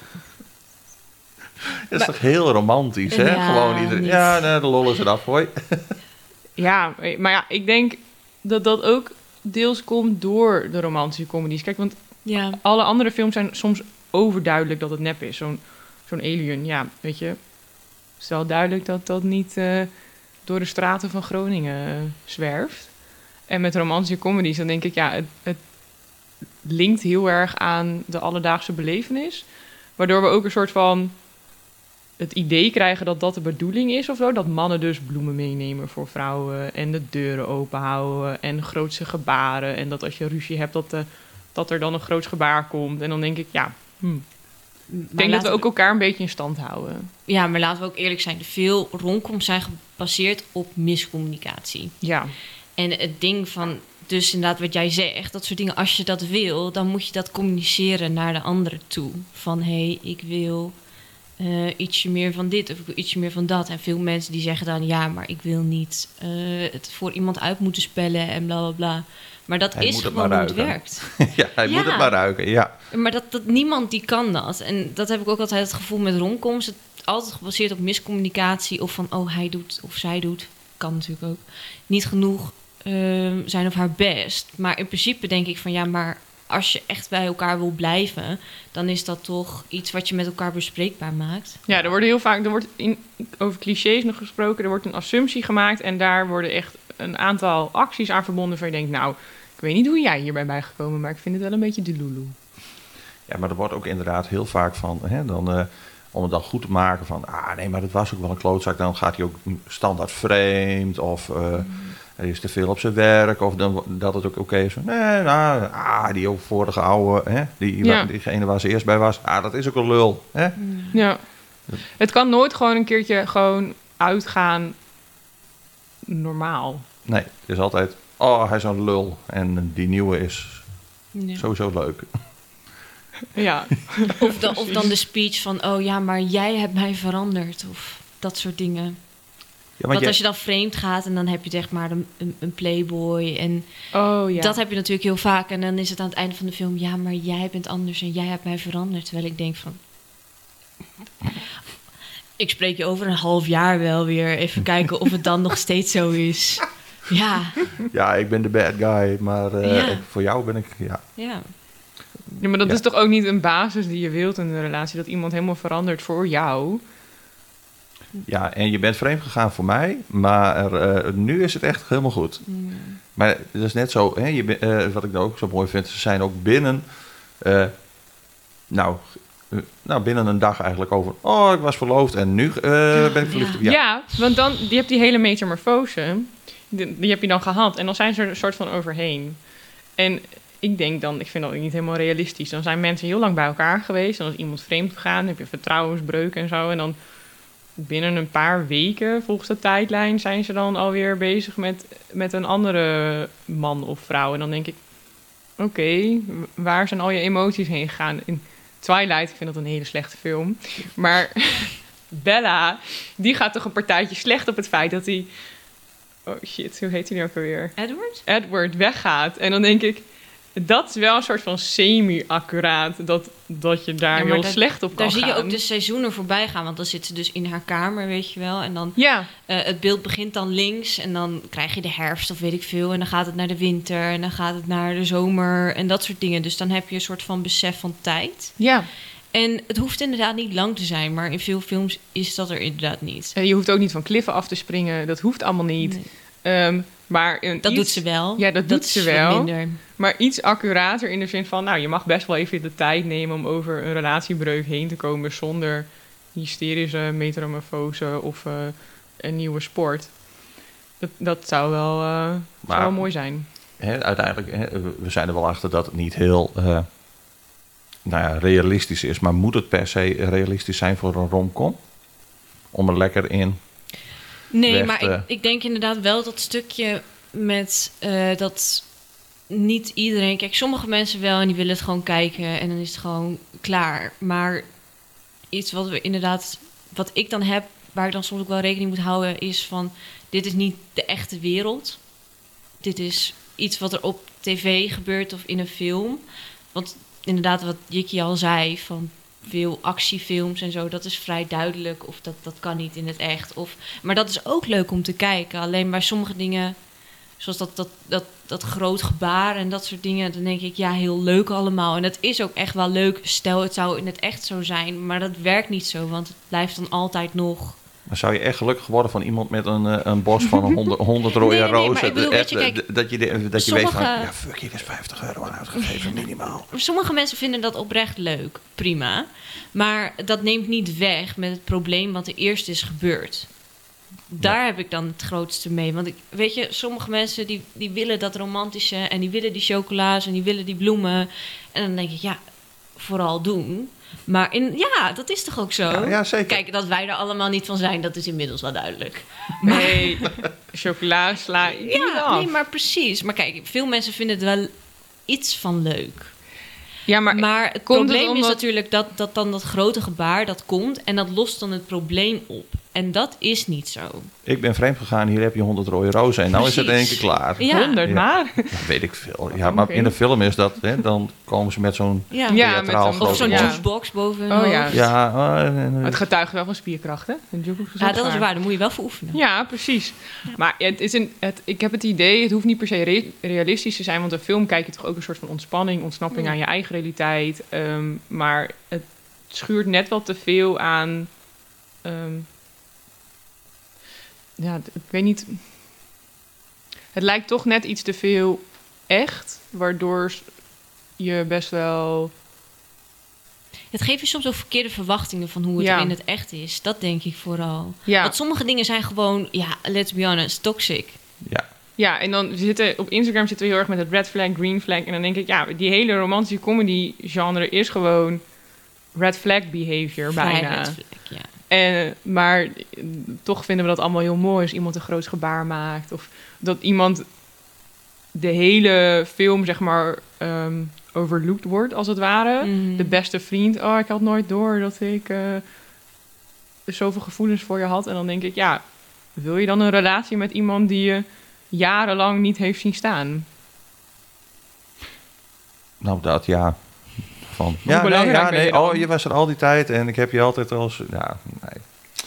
[SPEAKER 1] Dat is toch heel romantisch, hè?
[SPEAKER 4] Ja,
[SPEAKER 1] Gewoon iedereen,
[SPEAKER 4] niet.
[SPEAKER 1] ja, nee, de lol is eraf, hoi.
[SPEAKER 2] Ja, maar ja, ik denk dat dat ook deels komt door de romantische comedies. Kijk, want
[SPEAKER 4] Ja,
[SPEAKER 2] alle andere films zijn soms overduidelijk dat het nep is. Zo'n zo'n Alien, ja, weet je. Het is wel duidelijk dat dat niet uh, door de straten van Groningen uh, zwerft. En met romantische comedies, dan denk ik, ja, het, het linkt heel erg aan de alledaagse belevenis. Waardoor we ook een soort van het idee krijgen dat dat de bedoeling is of zo. Dat mannen dus bloemen meenemen voor vrouwen en de deuren open houden en grootse gebaren. En dat als je ruzie hebt, dat, de, dat er dan een groot gebaar komt. En dan denk ik, ja, hm, Ik denk dat we ook elkaar een beetje in stand houden.
[SPEAKER 4] Ja, maar laten we ook eerlijk zijn. Veel romcoms zijn gebaseerd op miscommunicatie.
[SPEAKER 2] Ja.
[SPEAKER 4] En het ding van, dus inderdaad wat jij zegt, dat soort dingen, als je dat wil, dan moet je dat communiceren naar de anderen toe. Van, hé, hey, ik wil uh, ietsje meer van dit of ik wil ietsje meer van dat. En veel mensen die zeggen dan, ja, maar ik wil niet uh, het voor iemand uit moeten spellen en bla, bla, bla. Maar dat
[SPEAKER 1] Hij
[SPEAKER 4] is
[SPEAKER 1] moet het
[SPEAKER 4] gewoon
[SPEAKER 1] maar
[SPEAKER 4] hoe het
[SPEAKER 1] ruiken.
[SPEAKER 4] werkt.
[SPEAKER 1] ja, hij
[SPEAKER 4] Ja.
[SPEAKER 1] moet het maar ruiken, ja.
[SPEAKER 4] Maar dat, dat, niemand die kan dat. En dat heb ik ook altijd het gevoel met romcoms. Het is altijd gebaseerd op miscommunicatie. Of van, oh, hij doet of zij doet. Kan natuurlijk ook. Niet genoeg uh, zijn of haar best. Maar in principe denk ik van, ja, maar als je echt bij elkaar wil blijven, dan is dat toch iets wat je met elkaar bespreekbaar maakt.
[SPEAKER 2] Ja, er worden heel vaak, er wordt in, over clichés nog gesproken. Er wordt een assumptie gemaakt en daar worden echt een aantal acties aan verbonden van je denkt, nou, ik weet niet hoe jij hierbij bent gekomen, maar ik vind het wel een beetje de lulu.
[SPEAKER 1] Ja, maar er wordt ook inderdaad heel vaak van, hè, dan, uh, om het dan goed te maken van, ah nee, maar dat was ook wel een klootzak. Dan gaat hij ook standaard vreemd of uh, mm. er is te veel op zijn werk of dan, dat het ook oké okay is. Nee, nou, ah, die vorige oude, hè, die,
[SPEAKER 2] ja.
[SPEAKER 1] diegene waar ze eerst bij was, ah, dat is ook een lul. Hè?
[SPEAKER 2] Mm. Ja, het kan nooit gewoon een keertje gewoon uitgaan normaal.
[SPEAKER 1] Nee, het is altijd, oh, hij is een lul en die nieuwe is ja. sowieso leuk.
[SPEAKER 2] Ja.
[SPEAKER 4] Of, dan, of dan de speech van, oh ja, maar jij hebt mij veranderd. Of dat soort dingen. Ja, want jij... als je dan vreemd gaat en dan heb je zeg maar een, een, een playboy. En
[SPEAKER 2] oh, ja.
[SPEAKER 4] dat heb je natuurlijk heel vaak. En dan is het aan het einde van de film, ja, maar jij bent anders en jij hebt mij veranderd. Terwijl ik denk van, ik spreek je over een half jaar wel weer. Even kijken of het dan nog steeds zo is. Ja.
[SPEAKER 1] Ja, ik ben de bad guy, maar uh, ja. voor jou ben ik, ja.
[SPEAKER 4] Ja.
[SPEAKER 2] Ja, maar dat
[SPEAKER 1] ja.
[SPEAKER 2] is toch ook niet een basis die je wilt in een relatie, dat iemand helemaal verandert voor jou?
[SPEAKER 1] Ja, en je bent vreemd gegaan voor mij, maar uh, nu is het echt helemaal goed. Mm. Maar het is net zo, hè, je, uh, wat ik ook zo mooi vind, ze zijn ook binnen, uh, nou, uh, nou, binnen een dag eigenlijk over, oh, ik was verloofd en nu uh, ben ik verliefd.
[SPEAKER 2] Ja. Ja. ja, want dan, je hebt die hele metamorfose, die, die heb je dan gehad en dan zijn ze er een soort van overheen. En ik denk dan, ik vind dat niet helemaal realistisch. Dan zijn mensen heel lang bij elkaar geweest. Dan is iemand vreemd gegaan, dan heb je vertrouwensbreuk en zo. En dan binnen een paar weken, volgens de tijdlijn, zijn ze dan alweer bezig met, met een andere man of vrouw. En dan denk ik, oké, okay, waar zijn al je emoties heen gegaan? In Twilight, ik vind dat een hele slechte film. Maar Bella, die gaat toch een partijtje slecht op het feit dat hij... Oh shit, hoe heet hij nu ook alweer?
[SPEAKER 4] Edward?
[SPEAKER 2] Edward weggaat. En dan denk ik, dat is wel een soort van semi-accuraat, dat, dat je daar ja, heel daar, slecht op kan
[SPEAKER 4] daar
[SPEAKER 2] gaan.
[SPEAKER 4] Daar zie je ook de seizoenen voorbij gaan, want dan zit ze dus in haar kamer, weet je wel. En dan,
[SPEAKER 2] ja.
[SPEAKER 4] uh, het beeld begint dan links en dan krijg je de herfst of weet ik veel. En dan gaat het naar de winter en dan gaat het naar de zomer en dat soort dingen. Dus dan heb je een soort van besef van tijd.
[SPEAKER 2] Ja.
[SPEAKER 4] En het hoeft inderdaad niet lang te zijn, maar in veel films is dat er inderdaad niet.
[SPEAKER 2] En je hoeft ook niet van kliffen af te springen, dat hoeft allemaal niet. Nee. Um, maar een
[SPEAKER 4] dat
[SPEAKER 2] iets,
[SPEAKER 4] doet ze wel.
[SPEAKER 2] Ja, dat, dat doet ze wel.
[SPEAKER 4] Minder.
[SPEAKER 2] Maar iets accurater in de zin van, nou, je mag best wel even de tijd nemen om over een relatiebreuk heen te komen zonder hysterische metamorfose of uh, een nieuwe sport. Dat, dat zou, wel, uh, maar, zou wel mooi zijn.
[SPEAKER 1] Hè, uiteindelijk, hè, we zijn er wel achter dat het niet heel uh, nou ja, realistisch is. Maar moet het per se realistisch zijn voor een romcom? Om er lekker in...
[SPEAKER 4] Nee,
[SPEAKER 1] weg,
[SPEAKER 4] maar
[SPEAKER 1] uh,
[SPEAKER 4] ik, ik denk inderdaad wel dat stukje met uh, dat niet iedereen... Kijk, sommige mensen wel en die willen het gewoon kijken en dan is het gewoon klaar. Maar iets wat we inderdaad, wat ik dan heb, waar ik dan soms ook wel rekening moet houden, is van, dit is niet de echte wereld. Dit is iets wat er op tv gebeurt of in een film. Want inderdaad, wat Jikkie al zei, van veel actiefilms en zo, dat is vrij duidelijk. Of dat, dat kan niet in het echt. Of, maar dat is ook leuk om te kijken. Alleen bij sommige dingen, zoals dat, dat, dat, dat groot gebaar en dat soort dingen, dan denk ik, ja, heel leuk allemaal. En dat is ook echt wel leuk. Stel, het zou in het echt zo zijn. Maar dat werkt niet zo, want het blijft dan altijd nog...
[SPEAKER 1] Dan zou je echt gelukkig worden van iemand met een, een bos van honderd, honderd rode nee, nee, rozen. Bedoel, echt, je, kijk, dat je, dat je sommige, weet van, ja, fuck, hier is vijftig euro aan uitgegeven, minimaal.
[SPEAKER 4] Sommige mensen vinden dat oprecht leuk, prima. Maar dat neemt niet weg met het probleem wat er eerst is gebeurd. Daar ja. heb ik dan het grootste mee. Want ik, weet je, sommige mensen die, die willen dat romantische en die willen die chocola's en die willen die bloemen. En dan denk ik, ja, vooral doen. Maar in, ja, dat is toch ook zo?
[SPEAKER 1] Ja, ja, zeker.
[SPEAKER 4] Kijk, dat wij er allemaal niet van zijn, dat is inmiddels wel duidelijk.
[SPEAKER 2] Nee, chocola, sla,
[SPEAKER 4] Ja,
[SPEAKER 2] af.
[SPEAKER 4] nee, maar precies. Maar kijk, veel mensen vinden het wel iets van leuk.
[SPEAKER 2] Ja, maar,
[SPEAKER 4] Maar het
[SPEAKER 2] komt het
[SPEAKER 4] probleem is
[SPEAKER 2] omdat-
[SPEAKER 4] natuurlijk dat, dat dan dat grote gebaar dat komt... en dat lost dan het probleem op. En dat is niet zo.
[SPEAKER 1] Ik ben vreemd gegaan, hier heb je honderd rode rozen. En nou is het in één keer
[SPEAKER 4] Precies.
[SPEAKER 1] klaar.
[SPEAKER 4] Ja.
[SPEAKER 2] honderd
[SPEAKER 1] Ja.
[SPEAKER 2] maar.
[SPEAKER 1] Dat weet ik veel. Ja, maar
[SPEAKER 2] Oké.
[SPEAKER 1] in de film is dat, hè, dan komen ze met zo'n...
[SPEAKER 4] Ja,
[SPEAKER 2] Ja,
[SPEAKER 1] theatraal
[SPEAKER 2] met een-
[SPEAKER 1] grote
[SPEAKER 4] of zo'n
[SPEAKER 1] bol.
[SPEAKER 2] ja.
[SPEAKER 4] juicebox boven hun
[SPEAKER 2] Oh,
[SPEAKER 4] hoofd.
[SPEAKER 2] ja.
[SPEAKER 1] Ja, eh, eh,
[SPEAKER 2] Maar
[SPEAKER 1] eh,
[SPEAKER 2] het getuigt wel van spierkracht, hè? Een jukebox
[SPEAKER 4] Ja,
[SPEAKER 2] ook
[SPEAKER 4] dat is
[SPEAKER 2] zwaar.
[SPEAKER 4] waar. Daar moet je wel voor oefenen.
[SPEAKER 2] Ja, precies. Maar het is een, het, ik heb het idee, het hoeft niet per se re- realistisch te zijn, want een film kijk je toch ook een soort van ontspanning, ontsnapping
[SPEAKER 4] Ja.
[SPEAKER 2] aan je eigen realiteit. Ehm, maar het schuurt net wat te veel aan. ehm, ja, d- ik weet niet. Het lijkt toch net iets te veel echt, waardoor s- je best wel.
[SPEAKER 4] Het geeft je soms ook verkeerde verwachtingen van hoe het
[SPEAKER 2] Ja.
[SPEAKER 4] er in het echt is. Dat denk ik vooral.
[SPEAKER 2] Ja,
[SPEAKER 4] Want sommige dingen zijn gewoon, ja, let's be honest, toxic.
[SPEAKER 1] ja.
[SPEAKER 2] ja, en dan zitten op Instagram zitten we heel erg met het red flag, green flag. En dan denk ik, ja, die hele romantische comedy genre is gewoon red flag behavior
[SPEAKER 4] Vrij
[SPEAKER 2] bijna.
[SPEAKER 4] red flag, ja.
[SPEAKER 2] En, maar eh, toch vinden we dat allemaal heel mooi als iemand een groot gebaar maakt. Of dat iemand de hele film, zeg maar, ehm overlooked wordt, als het ware.
[SPEAKER 4] Mhm.
[SPEAKER 2] De beste vriend, oh, ik had nooit door dat ik eh, zoveel gevoelens voor je had. En dan denk ik, ja, wil je dan een relatie met iemand die je jarenlang niet heeft zien staan?
[SPEAKER 1] Nou, dat ja. Van, ja, nee,
[SPEAKER 2] belangrijk
[SPEAKER 1] ja,
[SPEAKER 2] ben je
[SPEAKER 1] nee.
[SPEAKER 2] dan?
[SPEAKER 1] Oh, je was er al die tijd en ik heb je altijd als. Ja, nee.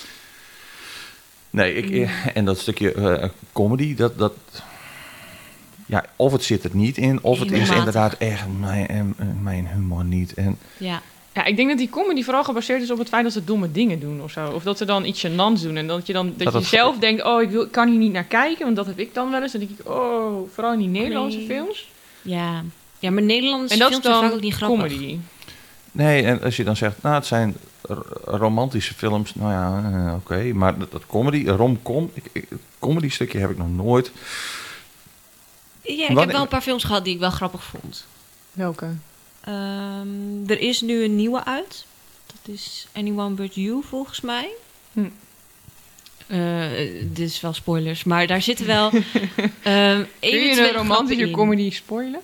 [SPEAKER 1] Nee, ik, en dat stukje eh, comedy, dat, dat. Ja, of het zit er niet in, of het is
[SPEAKER 4] Humormatig.
[SPEAKER 1] inderdaad echt mijn, eh, mijn humor niet. En
[SPEAKER 4] Ja.
[SPEAKER 2] Ja, ik denk dat die comedy vooral gebaseerd is op het feit dat ze domme dingen doen of zo. Of dat ze dan iets gênants doen. En dat je dan dat,
[SPEAKER 1] Dat
[SPEAKER 2] je
[SPEAKER 1] het-
[SPEAKER 2] zelf denkt, oh, ik, wil, ik kan hier niet naar kijken. Want dat heb ik dan wel eens. Dan denk ik, oh, vooral in die Nederlandse
[SPEAKER 4] Nee.
[SPEAKER 2] films.
[SPEAKER 4] Ja. Ja, maar Nederlandse
[SPEAKER 2] En dat is
[SPEAKER 4] films zijn
[SPEAKER 2] dan
[SPEAKER 4] vaak ook niet grappig.
[SPEAKER 2] comedy.
[SPEAKER 1] nee, en als je dan zegt, nou, het zijn r- romantische films, nou ja, eh, oké. Maar dat, dat comedy, rom-com, ik, ik, het comedy stukje heb ik nog nooit.
[SPEAKER 4] Ja, ik
[SPEAKER 1] Wanneer-
[SPEAKER 4] heb wel een paar films gehad die ik wel grappig vond.
[SPEAKER 2] Welke?
[SPEAKER 4] Ehm, er is nu een nieuwe uit. Dat is Anyone But You, volgens mij.
[SPEAKER 2] Hm.
[SPEAKER 4] Eh, dit is wel spoilers, maar daar zitten wel... ehm
[SPEAKER 2] Kun je
[SPEAKER 4] eventuele
[SPEAKER 2] een romantische
[SPEAKER 4] grappen in.
[SPEAKER 2] comedy spoilen?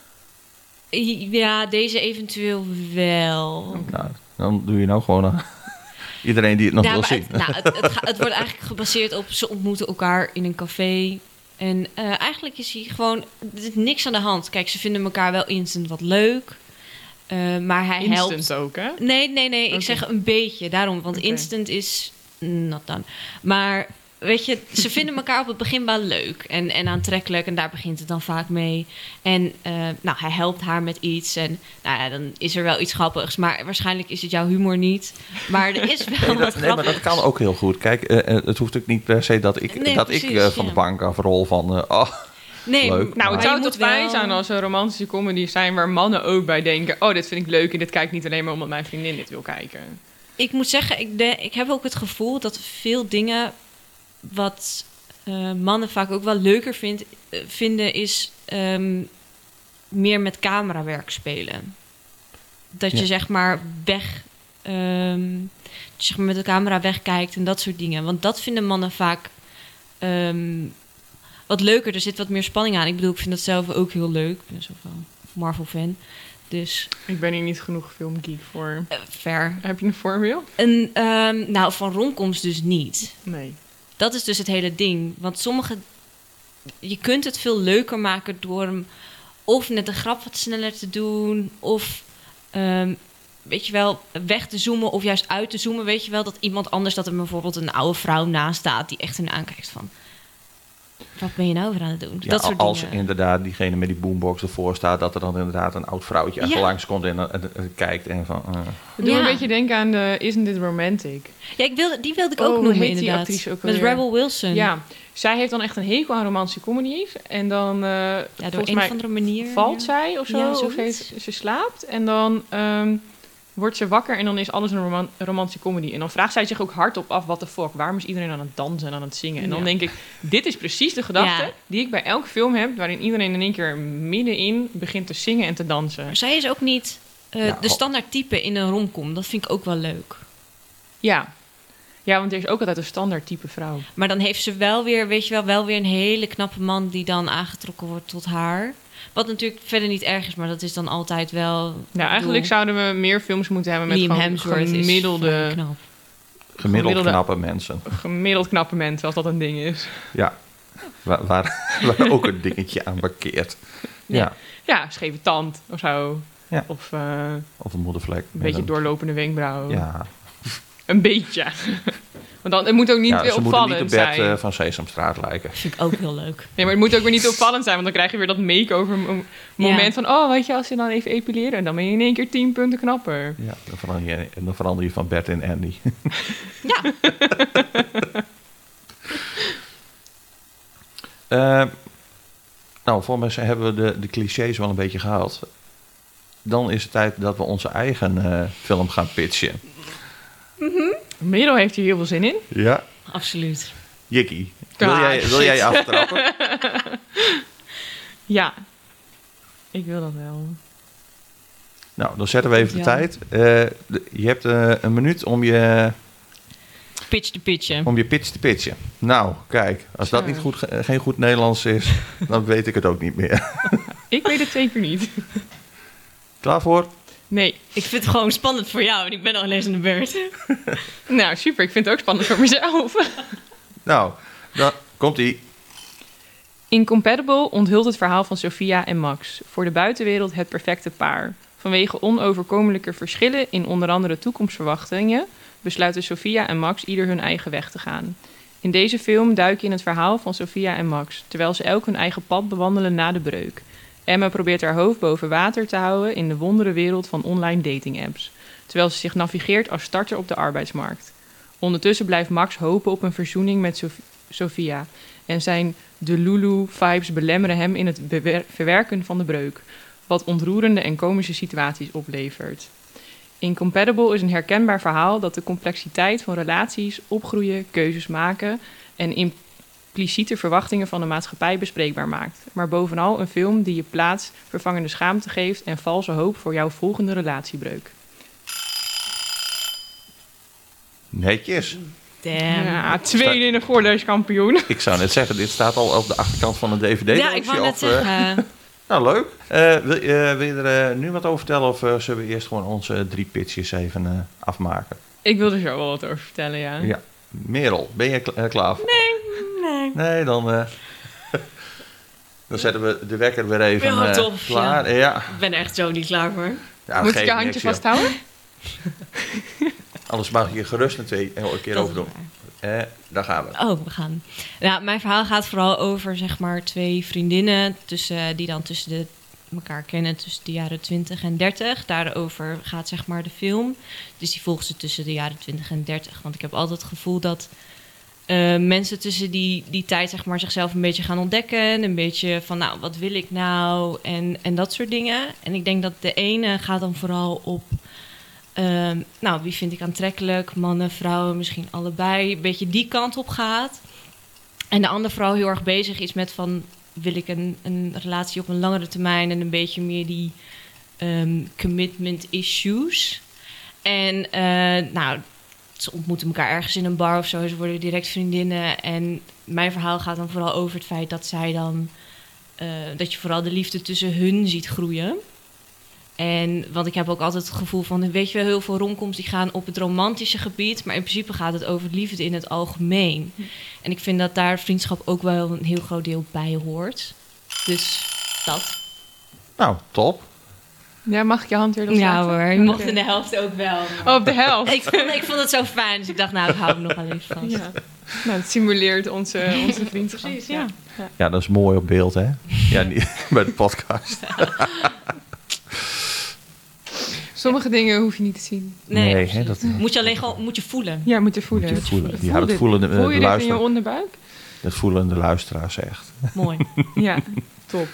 [SPEAKER 4] Ja, deze eventueel wel.
[SPEAKER 1] Nou, dan doe je nou gewoon aan iedereen die het nog
[SPEAKER 4] Ja,
[SPEAKER 1] wil
[SPEAKER 4] maar
[SPEAKER 1] zien.
[SPEAKER 4] het, nou, het, het, ga- het wordt eigenlijk gebaseerd op... ze ontmoeten elkaar in een café. En eh, eigenlijk is hier gewoon... er is niks aan de hand. Kijk, ze vinden elkaar wel instant wat leuk. Eh, maar hij helpt...
[SPEAKER 2] Instant ook, hè?
[SPEAKER 4] Nee, nee, nee. Ik
[SPEAKER 2] Oké.
[SPEAKER 4] zeg een beetje. Daarom, want
[SPEAKER 2] Oké.
[SPEAKER 4] instant is not done. Maar weet je, ze vinden elkaar op het begin wel leuk en, en aantrekkelijk. En daar begint het dan vaak mee. En eh, nou, hij helpt haar met iets. En nou ja, dan is er wel iets grappigs. Maar waarschijnlijk is het jouw humor niet. Maar er is wel
[SPEAKER 1] Nee,
[SPEAKER 4] wat
[SPEAKER 1] dat, nee, maar dat
[SPEAKER 4] grappigs.
[SPEAKER 1] kan ook heel goed. Kijk, eh, eh, het hoeft ook niet per se dat ik,
[SPEAKER 4] Nee,
[SPEAKER 1] dat ik
[SPEAKER 4] precies,
[SPEAKER 1] eh, van
[SPEAKER 4] ja.
[SPEAKER 1] de bank afrol van... eh, oh,
[SPEAKER 4] Nee,
[SPEAKER 1] Leuk.
[SPEAKER 2] Nou,
[SPEAKER 4] maar
[SPEAKER 2] het
[SPEAKER 4] je
[SPEAKER 2] zou
[SPEAKER 4] moet
[SPEAKER 2] toch fijn
[SPEAKER 4] wel-
[SPEAKER 2] zijn als er romantische comedies zijn waar mannen ook bij denken, oh, dit vind ik leuk en dit kijk ik niet alleen maar omdat mijn vriendin dit wil kijken.
[SPEAKER 4] Ik moet zeggen, ik, de, ik heb ook het gevoel dat veel dingen wat eh, mannen vaak ook wel leuker vind, eh, vinden, is ehm, meer met camerawerk spelen. Dat je
[SPEAKER 1] Ja.
[SPEAKER 4] zeg maar weg, ehm, dat je zeg maar met de camera wegkijkt en dat soort dingen. Want dat vinden mannen vaak ehm, wat leuker. Er zit wat meer spanning aan. Ik bedoel, ik vind dat zelf ook heel leuk. Ik ben zoveel Marvel-fan. Dus
[SPEAKER 2] Ik ben hier niet genoeg filmgeek voor.
[SPEAKER 4] eh, fair.
[SPEAKER 2] Heb je een voorbeeld?
[SPEAKER 4] En, ehm, nou, van romcoms dus niet.
[SPEAKER 2] Nee.
[SPEAKER 4] Dat is dus het hele ding. Want sommige... Je kunt het veel leuker maken door hem... of net een grap wat sneller te doen... of, ehm, weet je wel, weg te zoomen of juist uit te zoomen. Weet je wel, dat iemand anders... dat er bijvoorbeeld een oude vrouw naast staat... die echt hun aankijkt van... wat ben je nou weer aan het doen?
[SPEAKER 1] ja,
[SPEAKER 4] dat soort
[SPEAKER 1] als
[SPEAKER 4] dingen.
[SPEAKER 1] inderdaad diegene met die boombox ervoor staat... dat er dan inderdaad een oud vrouwtje even
[SPEAKER 4] Ja.
[SPEAKER 1] langskomt en, en, en, en kijkt en van... eh,
[SPEAKER 2] We doen
[SPEAKER 4] Ja.
[SPEAKER 2] een beetje denken aan de Isn't It Romantic?
[SPEAKER 4] Ja, ik wilde, die wilde ik
[SPEAKER 2] Oh,
[SPEAKER 4] ook
[SPEAKER 2] hoe
[SPEAKER 4] noemen
[SPEAKER 2] heet die
[SPEAKER 4] inderdaad.
[SPEAKER 2] actrice ook
[SPEAKER 4] Met
[SPEAKER 2] alweer?
[SPEAKER 4] Rebel Wilson.
[SPEAKER 2] Ja, zij heeft dan echt een hekel aan romantische comedies. En dan, eh
[SPEAKER 4] Ja, door
[SPEAKER 2] volgens
[SPEAKER 4] een
[SPEAKER 2] mij
[SPEAKER 4] of andere manier.
[SPEAKER 2] valt
[SPEAKER 4] ja.
[SPEAKER 2] zij of zo,
[SPEAKER 4] Ja,
[SPEAKER 2] of
[SPEAKER 4] zoiets.
[SPEAKER 2] heeft, ze slaapt. En dan ehm, wordt ze wakker en dan is alles een roman- romantische comedy. En dan vraagt zij zich ook hardop af, what the fuck, waarom is iedereen aan het dansen en aan het zingen? En dan
[SPEAKER 4] Ja.
[SPEAKER 2] denk ik, dit is precies de gedachte
[SPEAKER 4] Ja.
[SPEAKER 2] die ik bij elke film heb, waarin iedereen in één keer middenin begint te zingen en te dansen.
[SPEAKER 4] Maar zij is ook niet Uh,
[SPEAKER 1] Ja,
[SPEAKER 4] de
[SPEAKER 1] ho-
[SPEAKER 4] standaard type in een romcom, dat vind ik ook wel leuk.
[SPEAKER 2] Ja. Ja, want er is ook altijd een standaard type vrouw.
[SPEAKER 4] Maar dan heeft ze wel weer, weet je wel, wel weer een hele knappe man die dan aangetrokken wordt tot haar. Wat natuurlijk verder niet erg is, maar dat is dan altijd wel...
[SPEAKER 2] Nou, eigenlijk zouden we meer films moeten hebben met
[SPEAKER 4] Liam
[SPEAKER 2] gewoon
[SPEAKER 4] Hemsworth is
[SPEAKER 2] gemiddelde,
[SPEAKER 4] vrij knap.
[SPEAKER 1] Gemiddeld
[SPEAKER 2] gemiddelde-
[SPEAKER 1] knappe mensen.
[SPEAKER 2] gemiddeld knappe mensen, als dat een ding is.
[SPEAKER 1] Ja, waar, waar, waar ook een dingetje aan markeert. Ja.
[SPEAKER 4] Ja.
[SPEAKER 2] Ja, scheve tand of zo.
[SPEAKER 1] Ja.
[SPEAKER 2] Of eh, een
[SPEAKER 1] Of een moedervlek. met
[SPEAKER 2] beetje
[SPEAKER 1] een-
[SPEAKER 2] doorlopende wenkbrauw.
[SPEAKER 1] Ja,
[SPEAKER 2] Een beetje. Want dan, het moet ook niet
[SPEAKER 1] ja
[SPEAKER 2] weer
[SPEAKER 1] ze moeten
[SPEAKER 2] opvallend
[SPEAKER 1] niet op Bert
[SPEAKER 2] zijn.
[SPEAKER 1] eh, van Sesamstraat lijken.
[SPEAKER 4] Vind ik ook heel leuk.
[SPEAKER 2] Nee, maar het moet ook weer niet opvallend zijn, want dan krijg je weer dat make-over mo- moment
[SPEAKER 4] Ja.
[SPEAKER 2] van... Oh, weet je, als je dan even epileren, dan ben je in één keer tien punten knapper.
[SPEAKER 1] Ja, dan verander je, dan verander je van Bert in Andy.
[SPEAKER 4] Ja,
[SPEAKER 1] Eh, nou, volgens mij hebben we de, de clichés wel een beetje gehaald. Dan is het tijd dat we onze eigen eh, film gaan pitchen.
[SPEAKER 2] Merel heeft hier heel veel zin in.
[SPEAKER 1] Ja.
[SPEAKER 4] absoluut.
[SPEAKER 1] Jikkie, wil,
[SPEAKER 2] Ah,
[SPEAKER 1] jij, wil
[SPEAKER 2] shit.
[SPEAKER 1] jij aftrappen?
[SPEAKER 2] Ja. Ik wil dat wel.
[SPEAKER 1] Nou, dan zetten we even de
[SPEAKER 4] Ja.
[SPEAKER 1] tijd. Eh, de- je hebt eh, een minuut om je,
[SPEAKER 4] Pitch de pitchen.
[SPEAKER 1] om je pitch te pitchen. Nou, kijk, als dat
[SPEAKER 2] Zo.
[SPEAKER 1] niet goed, ge- geen goed Nederlands is, dan weet ik het ook niet meer.
[SPEAKER 2] Ik weet het zeker niet.
[SPEAKER 1] Klaar voor?
[SPEAKER 2] Nee.
[SPEAKER 4] Ik vind het gewoon spannend voor jou en ik ben al ineens aan de beurt.
[SPEAKER 2] Nou, super. Ik vind het ook spannend voor mezelf.
[SPEAKER 1] Nou, dan komt-ie.
[SPEAKER 2] Incompatible onthult het verhaal van Sophia en Max. Voor de buitenwereld het perfecte paar. Vanwege onoverkomelijke verschillen in onder andere toekomstverwachtingen... besluiten Sophia en Max ieder hun eigen weg te gaan. In deze film duik je in het verhaal van Sophia en Max... terwijl ze elk hun eigen pad bewandelen na de breuk. Emma probeert haar hoofd boven water te houden... in de wondere wereld van online dating-apps... terwijl ze zich navigeert als starter op de arbeidsmarkt. Ondertussen blijft Max hopen op een verzoening met Sof- Sophia... en zijn Delulu-vibes belemmeren hem in het bewer- verwerken van de breuk... wat ontroerende en komische situaties oplevert. Incompatible is een herkenbaar verhaal dat de complexiteit van relaties, opgroeien, keuzes maken... en impliciete verwachtingen van de maatschappij bespreekbaar maakt. Maar bovenal een film die je plaatsvervangende schaamte geeft... en valse hoop voor jouw volgende relatiebreuk.
[SPEAKER 1] Netjes.
[SPEAKER 4] Damn.
[SPEAKER 2] Ja, tweede in de voorleeskampioen.
[SPEAKER 1] Ik zou net zeggen, dit staat al op de achterkant van een D V D-doosje.
[SPEAKER 4] Ja, ik wou net
[SPEAKER 1] of, eh,
[SPEAKER 4] zeggen.
[SPEAKER 1] nou, leuk. Eh, wil, eh, wil je er eh, nu wat over vertellen of eh, zullen we eerst gewoon onze drie pitches even eh, afmaken?
[SPEAKER 2] Ik wil er zo wel wat over vertellen, ja.
[SPEAKER 1] Ja. Merel, ben je kla- eh, klaar voor?
[SPEAKER 4] Nee.
[SPEAKER 1] Nee, dan, eh, dan zetten we de wekker weer even
[SPEAKER 4] Ja,
[SPEAKER 1] eh,
[SPEAKER 4] tof,
[SPEAKER 1] klaar. Ja.
[SPEAKER 4] Ik ben er echt zo niet klaar voor.
[SPEAKER 1] Ja, dat
[SPEAKER 2] Moet
[SPEAKER 1] geeft
[SPEAKER 2] ik je
[SPEAKER 1] niks,
[SPEAKER 2] handje
[SPEAKER 1] joh.
[SPEAKER 2] vasthouden?
[SPEAKER 1] Anders mag je gerust een twee een keer
[SPEAKER 4] Dat
[SPEAKER 1] over
[SPEAKER 4] is
[SPEAKER 1] doen. Eh, daar gaan we.
[SPEAKER 4] Oh, we gaan. Nou, mijn verhaal gaat vooral over zeg maar twee vriendinnen tussen, die dan tussen de elkaar kennen tussen de jaren twintig en dertig. Daarover gaat zeg maar de film. Dus die volgt ze tussen de jaren twintig en dertig. Want ik heb altijd het gevoel dat uh, mensen tussen die, die tijd zeg maar zichzelf een beetje gaan ontdekken. Een beetje van, nou, wat wil ik nou? En, en dat soort dingen. En ik denk dat de ene gaat dan vooral op... Uh, nou, wie vind ik aantrekkelijk? Mannen, vrouwen, misschien allebei. Een beetje die kant op gaat. En de andere vrouw heel erg bezig is met van... wil ik een, een relatie op een langere termijn... en een beetje meer die um, commitment issues. En uh, nou, ze ontmoeten elkaar ergens in een bar of zo. Ze worden direct vriendinnen. En mijn verhaal gaat dan vooral over het feit dat zij dan... Uh, dat je vooral de liefde tussen hun ziet groeien... En, want ik heb ook altijd het gevoel van... weet je wel, heel veel romcoms die gaan op het romantische gebied... maar in principe gaat het over liefde in het algemeen. Hm. En ik vind dat daar vriendschap ook wel een heel groot deel bij hoort. Dus dat.
[SPEAKER 1] Nou, top.
[SPEAKER 2] Ja, mag ik je hand weer loslaten?
[SPEAKER 4] Ja hoor, je mocht in de helft ook wel.
[SPEAKER 2] Oh, op de helft?
[SPEAKER 4] ik, vond, ik vond het zo fijn, dus ik dacht, nou, ik hou hem nog wel even vast.
[SPEAKER 2] Ja. Nou, het simuleert onze, onze vriendschap.
[SPEAKER 4] Precies, ja.
[SPEAKER 2] Ja.
[SPEAKER 1] Ja, dat is mooi op beeld, hè? Ja, niet bij de podcast.
[SPEAKER 2] Sommige dingen hoef je niet te zien.
[SPEAKER 4] Nee,
[SPEAKER 1] Nee, hè, dat-
[SPEAKER 4] moet je alleen gewoon moet je voelen.
[SPEAKER 2] Ja, moet je voelen.
[SPEAKER 1] Moet je voelen.
[SPEAKER 2] Voel
[SPEAKER 1] Ja, dat
[SPEAKER 2] dit.
[SPEAKER 1] voelen de,
[SPEAKER 2] Voel
[SPEAKER 1] de
[SPEAKER 2] je dit in je
[SPEAKER 1] luisteraars.
[SPEAKER 2] onderbuik?
[SPEAKER 1] Dat voelen de luisteraars echt.
[SPEAKER 4] Mooi.
[SPEAKER 2] Ja, top.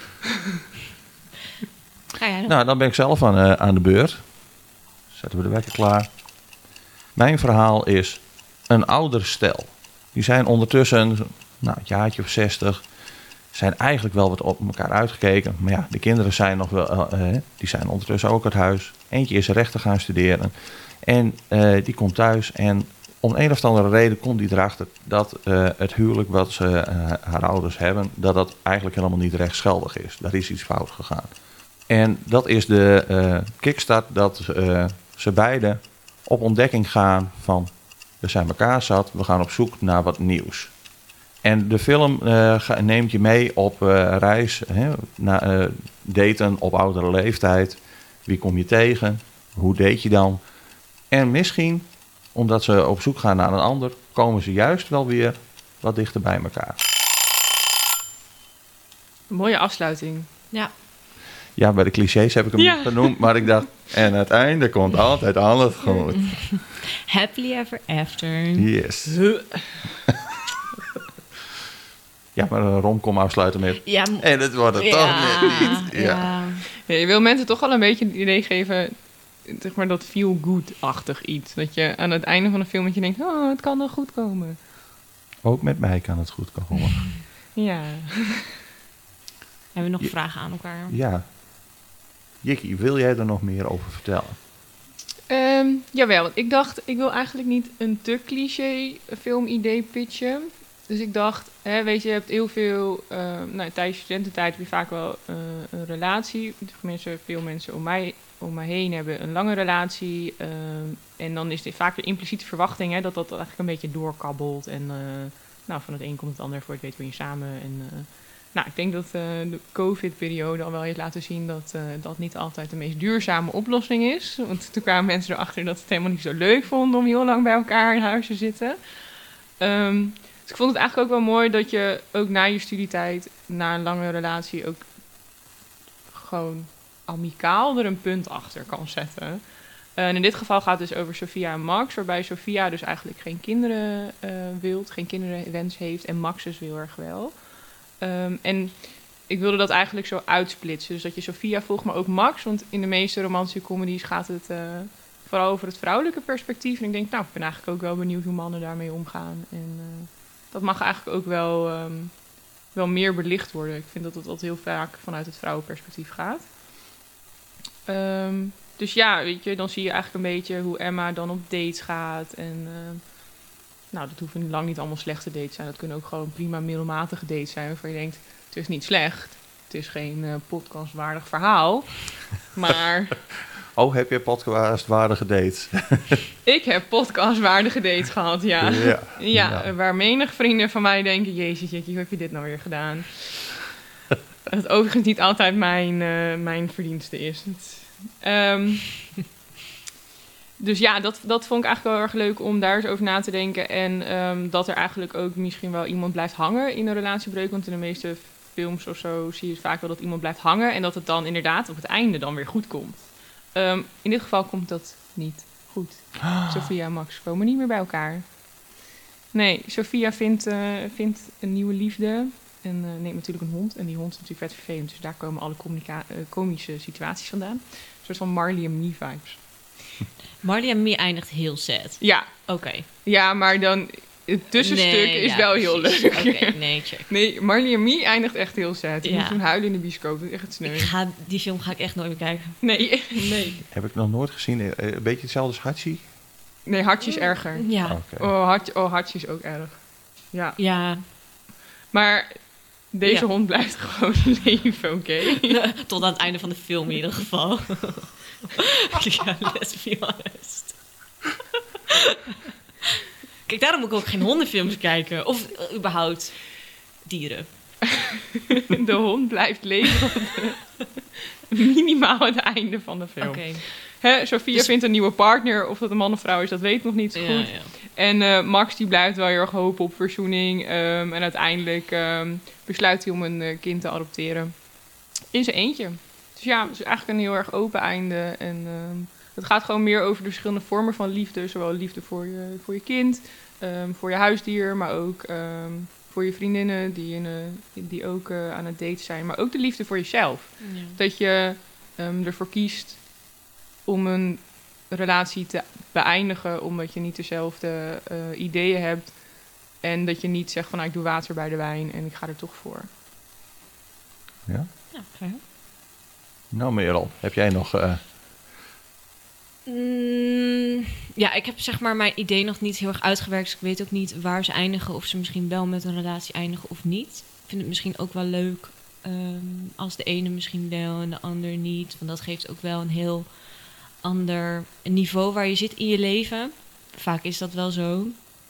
[SPEAKER 4] Ga jij nog?
[SPEAKER 1] Nou, dan ben ik zelf aan, uh, aan de beurt. Zetten we de wekker klaar. Mijn verhaal is een ouder stel. Die zijn ondertussen, nou, een jaartje of zestig. zijn eigenlijk wel wat op elkaar uitgekeken. Maar ja, de kinderen zijn nog wel, uh, uh, die zijn ondertussen ook uit huis. Eentje is rechten gaan studeren. En uh, die komt thuis en om een of andere reden komt die erachter dat uh, het huwelijk wat ze, uh, haar ouders hebben, dat dat eigenlijk helemaal niet rechtsgeldig is. Daar is iets fout gegaan. En dat is de uh, kickstart dat uh, ze beiden op ontdekking gaan van we zijn elkaar zat, we gaan op zoek naar wat nieuws. En de film uh, ga, neemt je mee op uh, reis, hè, naar uh, daten op oudere leeftijd. Wie kom je tegen? Hoe date je dan? En misschien, omdat ze op zoek gaan naar een ander, komen ze juist wel weer wat dichter bij elkaar.
[SPEAKER 2] Mooie afsluiting.
[SPEAKER 4] Ja.
[SPEAKER 1] Ja, bij de clichés heb ik hem
[SPEAKER 2] Ja.
[SPEAKER 1] niet genoemd, maar ik dacht, en het einde komt altijd alles goed.
[SPEAKER 4] Happily ever after.
[SPEAKER 1] Yes. Ja, maar een romcom afsluiten met...
[SPEAKER 4] Ja, m-
[SPEAKER 1] En het wordt het
[SPEAKER 4] ja,
[SPEAKER 1] toch net niet. Ja.
[SPEAKER 4] ja.
[SPEAKER 2] Ja, je wil mensen toch wel een beetje het idee geven, zeg maar dat feel-good-achtig iets. Dat je aan het einde van een film dat je denkt, oh, het kan nog goed komen.
[SPEAKER 1] Ook met mij kan het goed komen.
[SPEAKER 2] Ja.
[SPEAKER 4] Hebben we nog
[SPEAKER 1] Ja.
[SPEAKER 4] vragen aan elkaar?
[SPEAKER 1] Ja. Jikkie, wil jij er nog meer over vertellen?
[SPEAKER 2] Ehm, jawel, want ik dacht, ik wil eigenlijk niet een te cliché filmidee pitchen. Dus ik dacht, hè, weet je, je hebt heel veel, uh, nou, tijdens je studententijd heb je vaak wel uh, een relatie. Tenminste, veel mensen om mij, om mij heen hebben een lange relatie. Um, en dan is er vaak de impliciete verwachting hè, dat dat eigenlijk een beetje doorkabbelt. En uh, nou, van het een komt het ander, voor het weet ben je samen. En, uh, nou, ik denk dat uh, de COVID-periode al wel heeft laten zien dat uh, dat niet altijd de meest duurzame oplossing is. Want toen kwamen mensen erachter dat ze het helemaal niet zo leuk vonden om heel lang bij elkaar in huis te zitten. Um, dus ik vond het eigenlijk ook wel mooi dat je ook na je studietijd, na een lange relatie, ook gewoon amicaal er een punt achter kan zetten. Uh, en in dit geval gaat het dus over Sophia en Max, waarbij Sophia dus eigenlijk geen kinderen uh, wilt, geen kinderwens heeft en Max dus heel erg wel. Um, en ik wilde dat eigenlijk zo uitsplitsen. Dus dat je Sophia volgt, maar ook Max. Want in de meeste romantische comedies gaat het uh, vooral over het vrouwelijke perspectief. En ik denk, nou, ik ben eigenlijk ook wel benieuwd hoe mannen daarmee omgaan. En uh, dat mag eigenlijk ook wel, um, wel meer belicht worden. Ik vind dat het altijd heel vaak vanuit het vrouwenperspectief gaat. Um, dus ja, weet je, dan zie je eigenlijk een beetje hoe Emma dan op dates gaat. En uh, nou, dat hoeven lang niet allemaal slechte dates te zijn. Dat kunnen ook gewoon prima middelmatige dates zijn. Waarvan je denkt, het is niet slecht. Het is geen uh, podcastwaardig verhaal. Maar
[SPEAKER 1] Oh, heb je podcastwaardige dates?
[SPEAKER 2] ik heb podcastwaardige dates gehad, ja.
[SPEAKER 1] Ja.
[SPEAKER 2] Ja,
[SPEAKER 1] Ja.
[SPEAKER 2] waar menig vrienden van mij denken, jezus, Jackie, hoe heb je dit nou weer gedaan? Het overigens niet altijd mijn, uh, mijn verdienste is. Het, um, dus ja, dat, dat vond ik eigenlijk wel erg leuk om daar eens over na te denken. En um, dat er eigenlijk ook misschien wel iemand blijft hangen in een relatiebreuk. Want in de meeste films of zo zie je vaak wel dat iemand blijft hangen. En dat het dan inderdaad op het einde dan weer goed komt. Um, in dit geval komt dat niet goed. Sophia en Max komen niet meer bij elkaar. Nee, Sophia vindt, uh, vindt een nieuwe liefde. En uh, neemt natuurlijk een hond. En die hond is natuurlijk vet vervelend. Dus daar komen alle communica- uh, komische situaties vandaan. Een soort van Marley en Me vibes.
[SPEAKER 4] Marley en Me eindigt heel sad.
[SPEAKER 2] Ja,
[SPEAKER 4] Oké. Okay.
[SPEAKER 2] ja, maar dan het tussenstuk
[SPEAKER 4] Nee,
[SPEAKER 2] is
[SPEAKER 4] ja,
[SPEAKER 2] wel heel
[SPEAKER 4] precies.
[SPEAKER 2] leuk.
[SPEAKER 4] Oké, okay, nee, check.
[SPEAKER 2] Nee, Marley en Me eindigt echt heel sad. Ik
[SPEAKER 4] Ja.
[SPEAKER 2] moet toen huilen in de bioscoop. Dat is echt sneu.
[SPEAKER 4] Ik ga, die film ga ik echt nooit meer kijken.
[SPEAKER 2] Nee, nee.
[SPEAKER 1] Heb ik nog nooit gezien. Eh, Een beetje hetzelfde als Hachi?
[SPEAKER 2] Nee, Hartje is erger.
[SPEAKER 4] Ja.
[SPEAKER 1] Oké.
[SPEAKER 2] Oh, Hartje, oh, Hartje is ook erg. Ja.
[SPEAKER 4] Ja.
[SPEAKER 2] Maar deze
[SPEAKER 4] Ja.
[SPEAKER 2] hond blijft gewoon leven, oké? Okay?
[SPEAKER 4] Tot aan het einde van de film in ieder geval. Ja, let's be honest. Kijk, daarom moet ik ook geen hondenfilms kijken. Of uh, überhaupt dieren.
[SPEAKER 2] De hond blijft leven tot de, minimaal het einde van de film.
[SPEAKER 4] Oké. Okay.
[SPEAKER 2] Hè, Sophia
[SPEAKER 4] Dus-
[SPEAKER 2] vindt een nieuwe partner. Of dat een man of vrouw is, dat weet ik nog niet zo
[SPEAKER 4] Ja,
[SPEAKER 2] goed.
[SPEAKER 4] ja.
[SPEAKER 2] En uh, Max die blijft wel heel erg hopen op verzoening. Um, en uiteindelijk um, besluit hij om een uh, kind te adopteren. In zijn eentje. Dus ja, het is eigenlijk een heel erg open einde. En um, het gaat gewoon meer over de verschillende vormen van liefde. Zowel liefde voor je, voor je kind, um, voor je huisdier, maar ook um, voor je vriendinnen die, in, uh, die ook uh, aan het daten zijn. Maar ook de liefde voor jezelf.
[SPEAKER 4] Ja.
[SPEAKER 2] Dat je um, ervoor kiest om een relatie te beëindigen omdat je niet dezelfde uh, ideeën hebt. En dat je niet zegt van nou, ik doe water bij de wijn en ik ga er toch voor.
[SPEAKER 1] Ja?
[SPEAKER 4] Ja, fair.
[SPEAKER 1] Nou Merel, heb jij nog... Uh...
[SPEAKER 4] Mm, ja, ik heb zeg maar mijn idee nog niet heel erg uitgewerkt. Dus ik weet ook niet waar ze eindigen. Of ze misschien wel met een relatie eindigen of niet. Ik vind het misschien ook wel leuk um, als de ene misschien wel en de ander niet. Want dat geeft ook wel een heel ander niveau waar je zit in je leven. Vaak is dat wel zo.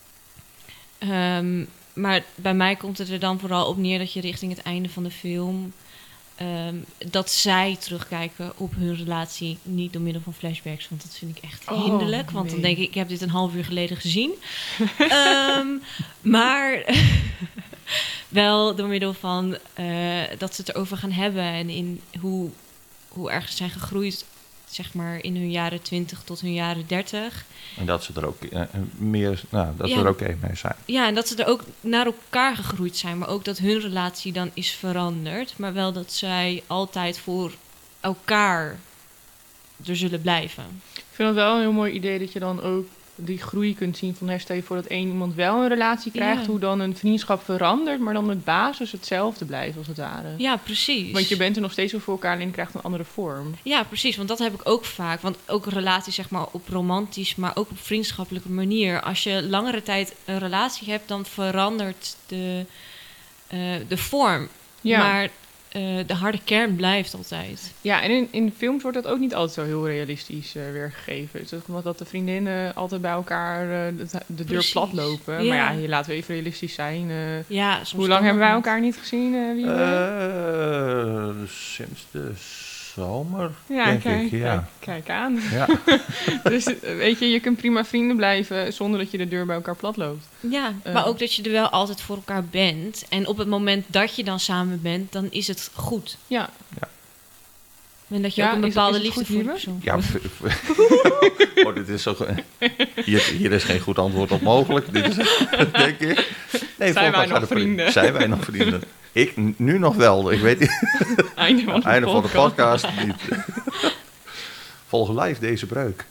[SPEAKER 4] Um, maar bij mij komt het er dan vooral op neer dat je richting het einde van de film... Um, dat zij terugkijken op hun relatie, niet door middel van flashbacks, want dat vind ik echt
[SPEAKER 2] oh,
[SPEAKER 4] hinderlijk. Want
[SPEAKER 2] nee.
[SPEAKER 4] dan denk ik, ik heb dit een half uur geleden gezien. um, maar wel door middel van uh, dat ze het erover gaan hebben en in hoe, hoe erg ze zijn gegroeid, zeg maar in hun jaren twintig tot hun jaren dertig.
[SPEAKER 1] En dat ze er ook uh, meer, nou, dat
[SPEAKER 4] ja,
[SPEAKER 1] ze er ook okay mee zijn.
[SPEAKER 4] Ja, en dat ze er ook naar elkaar gegroeid zijn, maar ook dat hun relatie dan is veranderd, maar wel dat zij altijd voor elkaar er zullen blijven.
[SPEAKER 2] Ik vind het wel een heel mooi idee dat je dan ook die groei kunt zien van, stel je voor dat één iemand wel een relatie krijgt,
[SPEAKER 4] Ja.
[SPEAKER 2] hoe dan een vriendschap verandert, maar dan het basis hetzelfde blijft als het ware.
[SPEAKER 4] Ja, precies.
[SPEAKER 2] Want je bent er nog steeds wel voor elkaar, alleen je krijgt een andere vorm.
[SPEAKER 4] Ja, precies, want dat heb ik ook vaak. Want ook relaties, zeg maar, op romantisch, maar ook op vriendschappelijke manier. Als je langere tijd een relatie hebt, dan verandert de, uh, de vorm.
[SPEAKER 2] Ja.
[SPEAKER 4] Maar uh, de harde kern blijft altijd.
[SPEAKER 2] Ja, en in, in films wordt dat ook niet altijd zo heel realistisch uh, weergegeven. Het is ook omdat de vriendinnen altijd bij elkaar uh, de, de deur
[SPEAKER 4] Precies.
[SPEAKER 2] plat lopen.
[SPEAKER 4] Ja.
[SPEAKER 2] Maar ja, hier laten we even realistisch zijn. Uh,
[SPEAKER 4] Ja, soms
[SPEAKER 2] hoe lang
[SPEAKER 4] kan
[SPEAKER 2] hebben wij
[SPEAKER 4] dat niet.
[SPEAKER 2] elkaar niet gezien? Uh, wie uh,
[SPEAKER 1] Uh, sinds de zomer,
[SPEAKER 2] ja,
[SPEAKER 1] denk
[SPEAKER 2] kijk,
[SPEAKER 1] ik. Ja.
[SPEAKER 2] kijk, kijk aan.
[SPEAKER 1] Ja.
[SPEAKER 2] Dus uh, weet je, je kunt prima vrienden blijven zonder dat je de deur bij elkaar plat loopt.
[SPEAKER 4] Ja,
[SPEAKER 2] Uh.
[SPEAKER 4] maar ook dat je er wel altijd voor elkaar bent. En op het moment dat je dan samen bent, dan is het goed.
[SPEAKER 2] Ja.
[SPEAKER 4] En dat je
[SPEAKER 2] Ja,
[SPEAKER 4] ook een
[SPEAKER 2] is-
[SPEAKER 4] bepaalde
[SPEAKER 2] is het
[SPEAKER 4] liefde
[SPEAKER 2] goed,
[SPEAKER 4] voor de
[SPEAKER 2] Lieve?
[SPEAKER 4] persoon
[SPEAKER 1] Ja,
[SPEAKER 4] voelt.
[SPEAKER 1] v- v- oh, dit is zo... ge- Hier, hier is geen goed antwoord op mogelijk. Dit is, denk ik. Nee,
[SPEAKER 2] Zijn wij
[SPEAKER 1] volgens
[SPEAKER 2] nog
[SPEAKER 1] de
[SPEAKER 2] vrienden?
[SPEAKER 1] Zijn wij nog vrienden? Ik n- nu nog wel. Ik weet niet.
[SPEAKER 2] Einde van de
[SPEAKER 1] Einde van de
[SPEAKER 2] podcast.
[SPEAKER 1] podcast niet. Volg live deze breuk.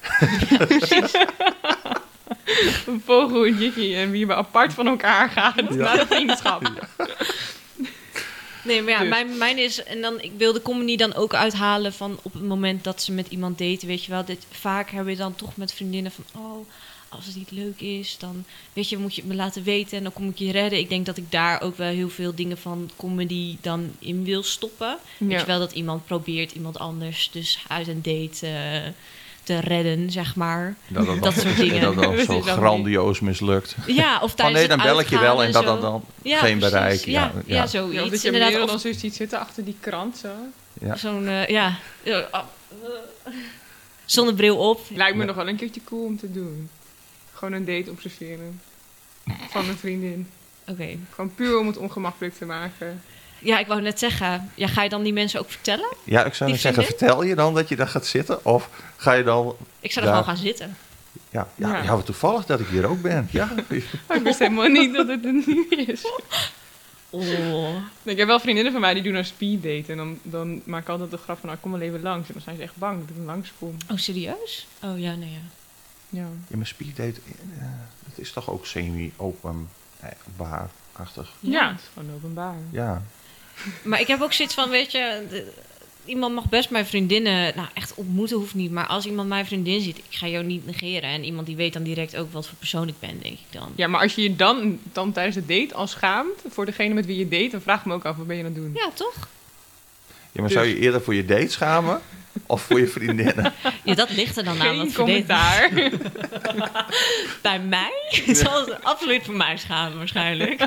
[SPEAKER 2] Een vogel, een jikkie en wie we apart van elkaar gaan naar de vriendschap.
[SPEAKER 4] Nee, maar ja,
[SPEAKER 2] Dus.
[SPEAKER 4] mijn, mijn is... En dan, ik wil de comedy dan ook uithalen van op het moment dat ze met iemand daten, weet je wel. Dit, vaak heb je dan toch met vriendinnen van... Oh, als het niet leuk is, dan weet je, moet je het me laten weten en dan kom ik je redden. Ik denk dat ik daar ook wel heel veel dingen van comedy dan in wil stoppen. Weet
[SPEAKER 2] Ja.
[SPEAKER 4] je wel, dat iemand probeert iemand anders dus uit een date uh, te redden, zeg maar.
[SPEAKER 1] Dat, dat,
[SPEAKER 4] Dat soort dingen.
[SPEAKER 1] Dat dan
[SPEAKER 2] Dat
[SPEAKER 1] zo
[SPEAKER 2] is dan
[SPEAKER 1] grandioos mislukt.
[SPEAKER 4] Ja, of
[SPEAKER 1] Van
[SPEAKER 4] tijdens
[SPEAKER 1] nee, dan
[SPEAKER 4] het
[SPEAKER 1] bel ik je wel en
[SPEAKER 4] uitgaan
[SPEAKER 1] dat
[SPEAKER 4] zo.
[SPEAKER 1] dan, dan
[SPEAKER 4] Ja,
[SPEAKER 1] geen
[SPEAKER 4] precies.
[SPEAKER 1] bereik.
[SPEAKER 4] Ja, ja,
[SPEAKER 1] ja.
[SPEAKER 4] zoiets.
[SPEAKER 2] Ja, of dat je
[SPEAKER 4] Inderdaad,
[SPEAKER 2] Merel
[SPEAKER 4] of
[SPEAKER 2] dan zo ziet zitten achter die krant zo.
[SPEAKER 1] Ja.
[SPEAKER 4] zo'n, uh, ja... Uh, uh, zonder bril op.
[SPEAKER 2] Lijkt me
[SPEAKER 1] Ja.
[SPEAKER 2] nog wel een keertje cool om te doen. Gewoon een date observeren. Van een vriendin.
[SPEAKER 4] Oké. Okay.
[SPEAKER 2] Gewoon puur om het ongemakkelijk te maken.
[SPEAKER 4] Ja, ik wou net zeggen, ja, ga je dan die mensen ook vertellen?
[SPEAKER 1] Ja, ik zou
[SPEAKER 4] Die
[SPEAKER 1] net zeggen,
[SPEAKER 4] vriendin?
[SPEAKER 1] vertel je dan dat je daar gaat zitten? Of ga je dan...
[SPEAKER 4] Ik zou er
[SPEAKER 1] Ja.
[SPEAKER 4] gewoon gaan zitten.
[SPEAKER 1] Ja, ja,
[SPEAKER 2] Ja.
[SPEAKER 1] ja. wat toevallig dat ik hier ook ben. Ja,
[SPEAKER 2] Maar ik wist helemaal niet dat het een niet is.
[SPEAKER 4] Oh.
[SPEAKER 2] Ik heb wel vriendinnen van mij die doen een speeddate. En dan, dan maak ik altijd de grap van, nou, kom wel even langs. En dan zijn ze echt bang dat ik langskom.
[SPEAKER 4] Oh, serieus? Oh, ja, nee, ja.
[SPEAKER 2] Ja.
[SPEAKER 1] ja mijn speeddate, uh, dat is toch ook semi-openbaar-achtig.
[SPEAKER 2] Ja, het is gewoon openbaar.
[SPEAKER 1] Ja.
[SPEAKER 4] Maar ik heb ook zoiets van, weet je... De, iemand mag best mijn vriendinnen... Nou, echt ontmoeten hoeft niet. Maar als iemand mijn vriendin ziet, ik ga jou niet negeren. En iemand die weet dan direct ook wat voor persoon ik ben, denk ik dan.
[SPEAKER 2] Ja, maar als je je dan, dan tijdens de date al schaamt voor degene met wie je date, dan vraag ik me ook af, wat ben je aan het doen?
[SPEAKER 4] Ja, toch?
[SPEAKER 1] Ja, maar zou je eerder voor je date schamen? Of voor je vriendinnen?
[SPEAKER 4] Ja, dat ligt er dan aan.
[SPEAKER 2] Geen
[SPEAKER 4] wat voor date-
[SPEAKER 2] commentaar.
[SPEAKER 4] Bij mij? Het zal het absoluut voor mij schamen, waarschijnlijk.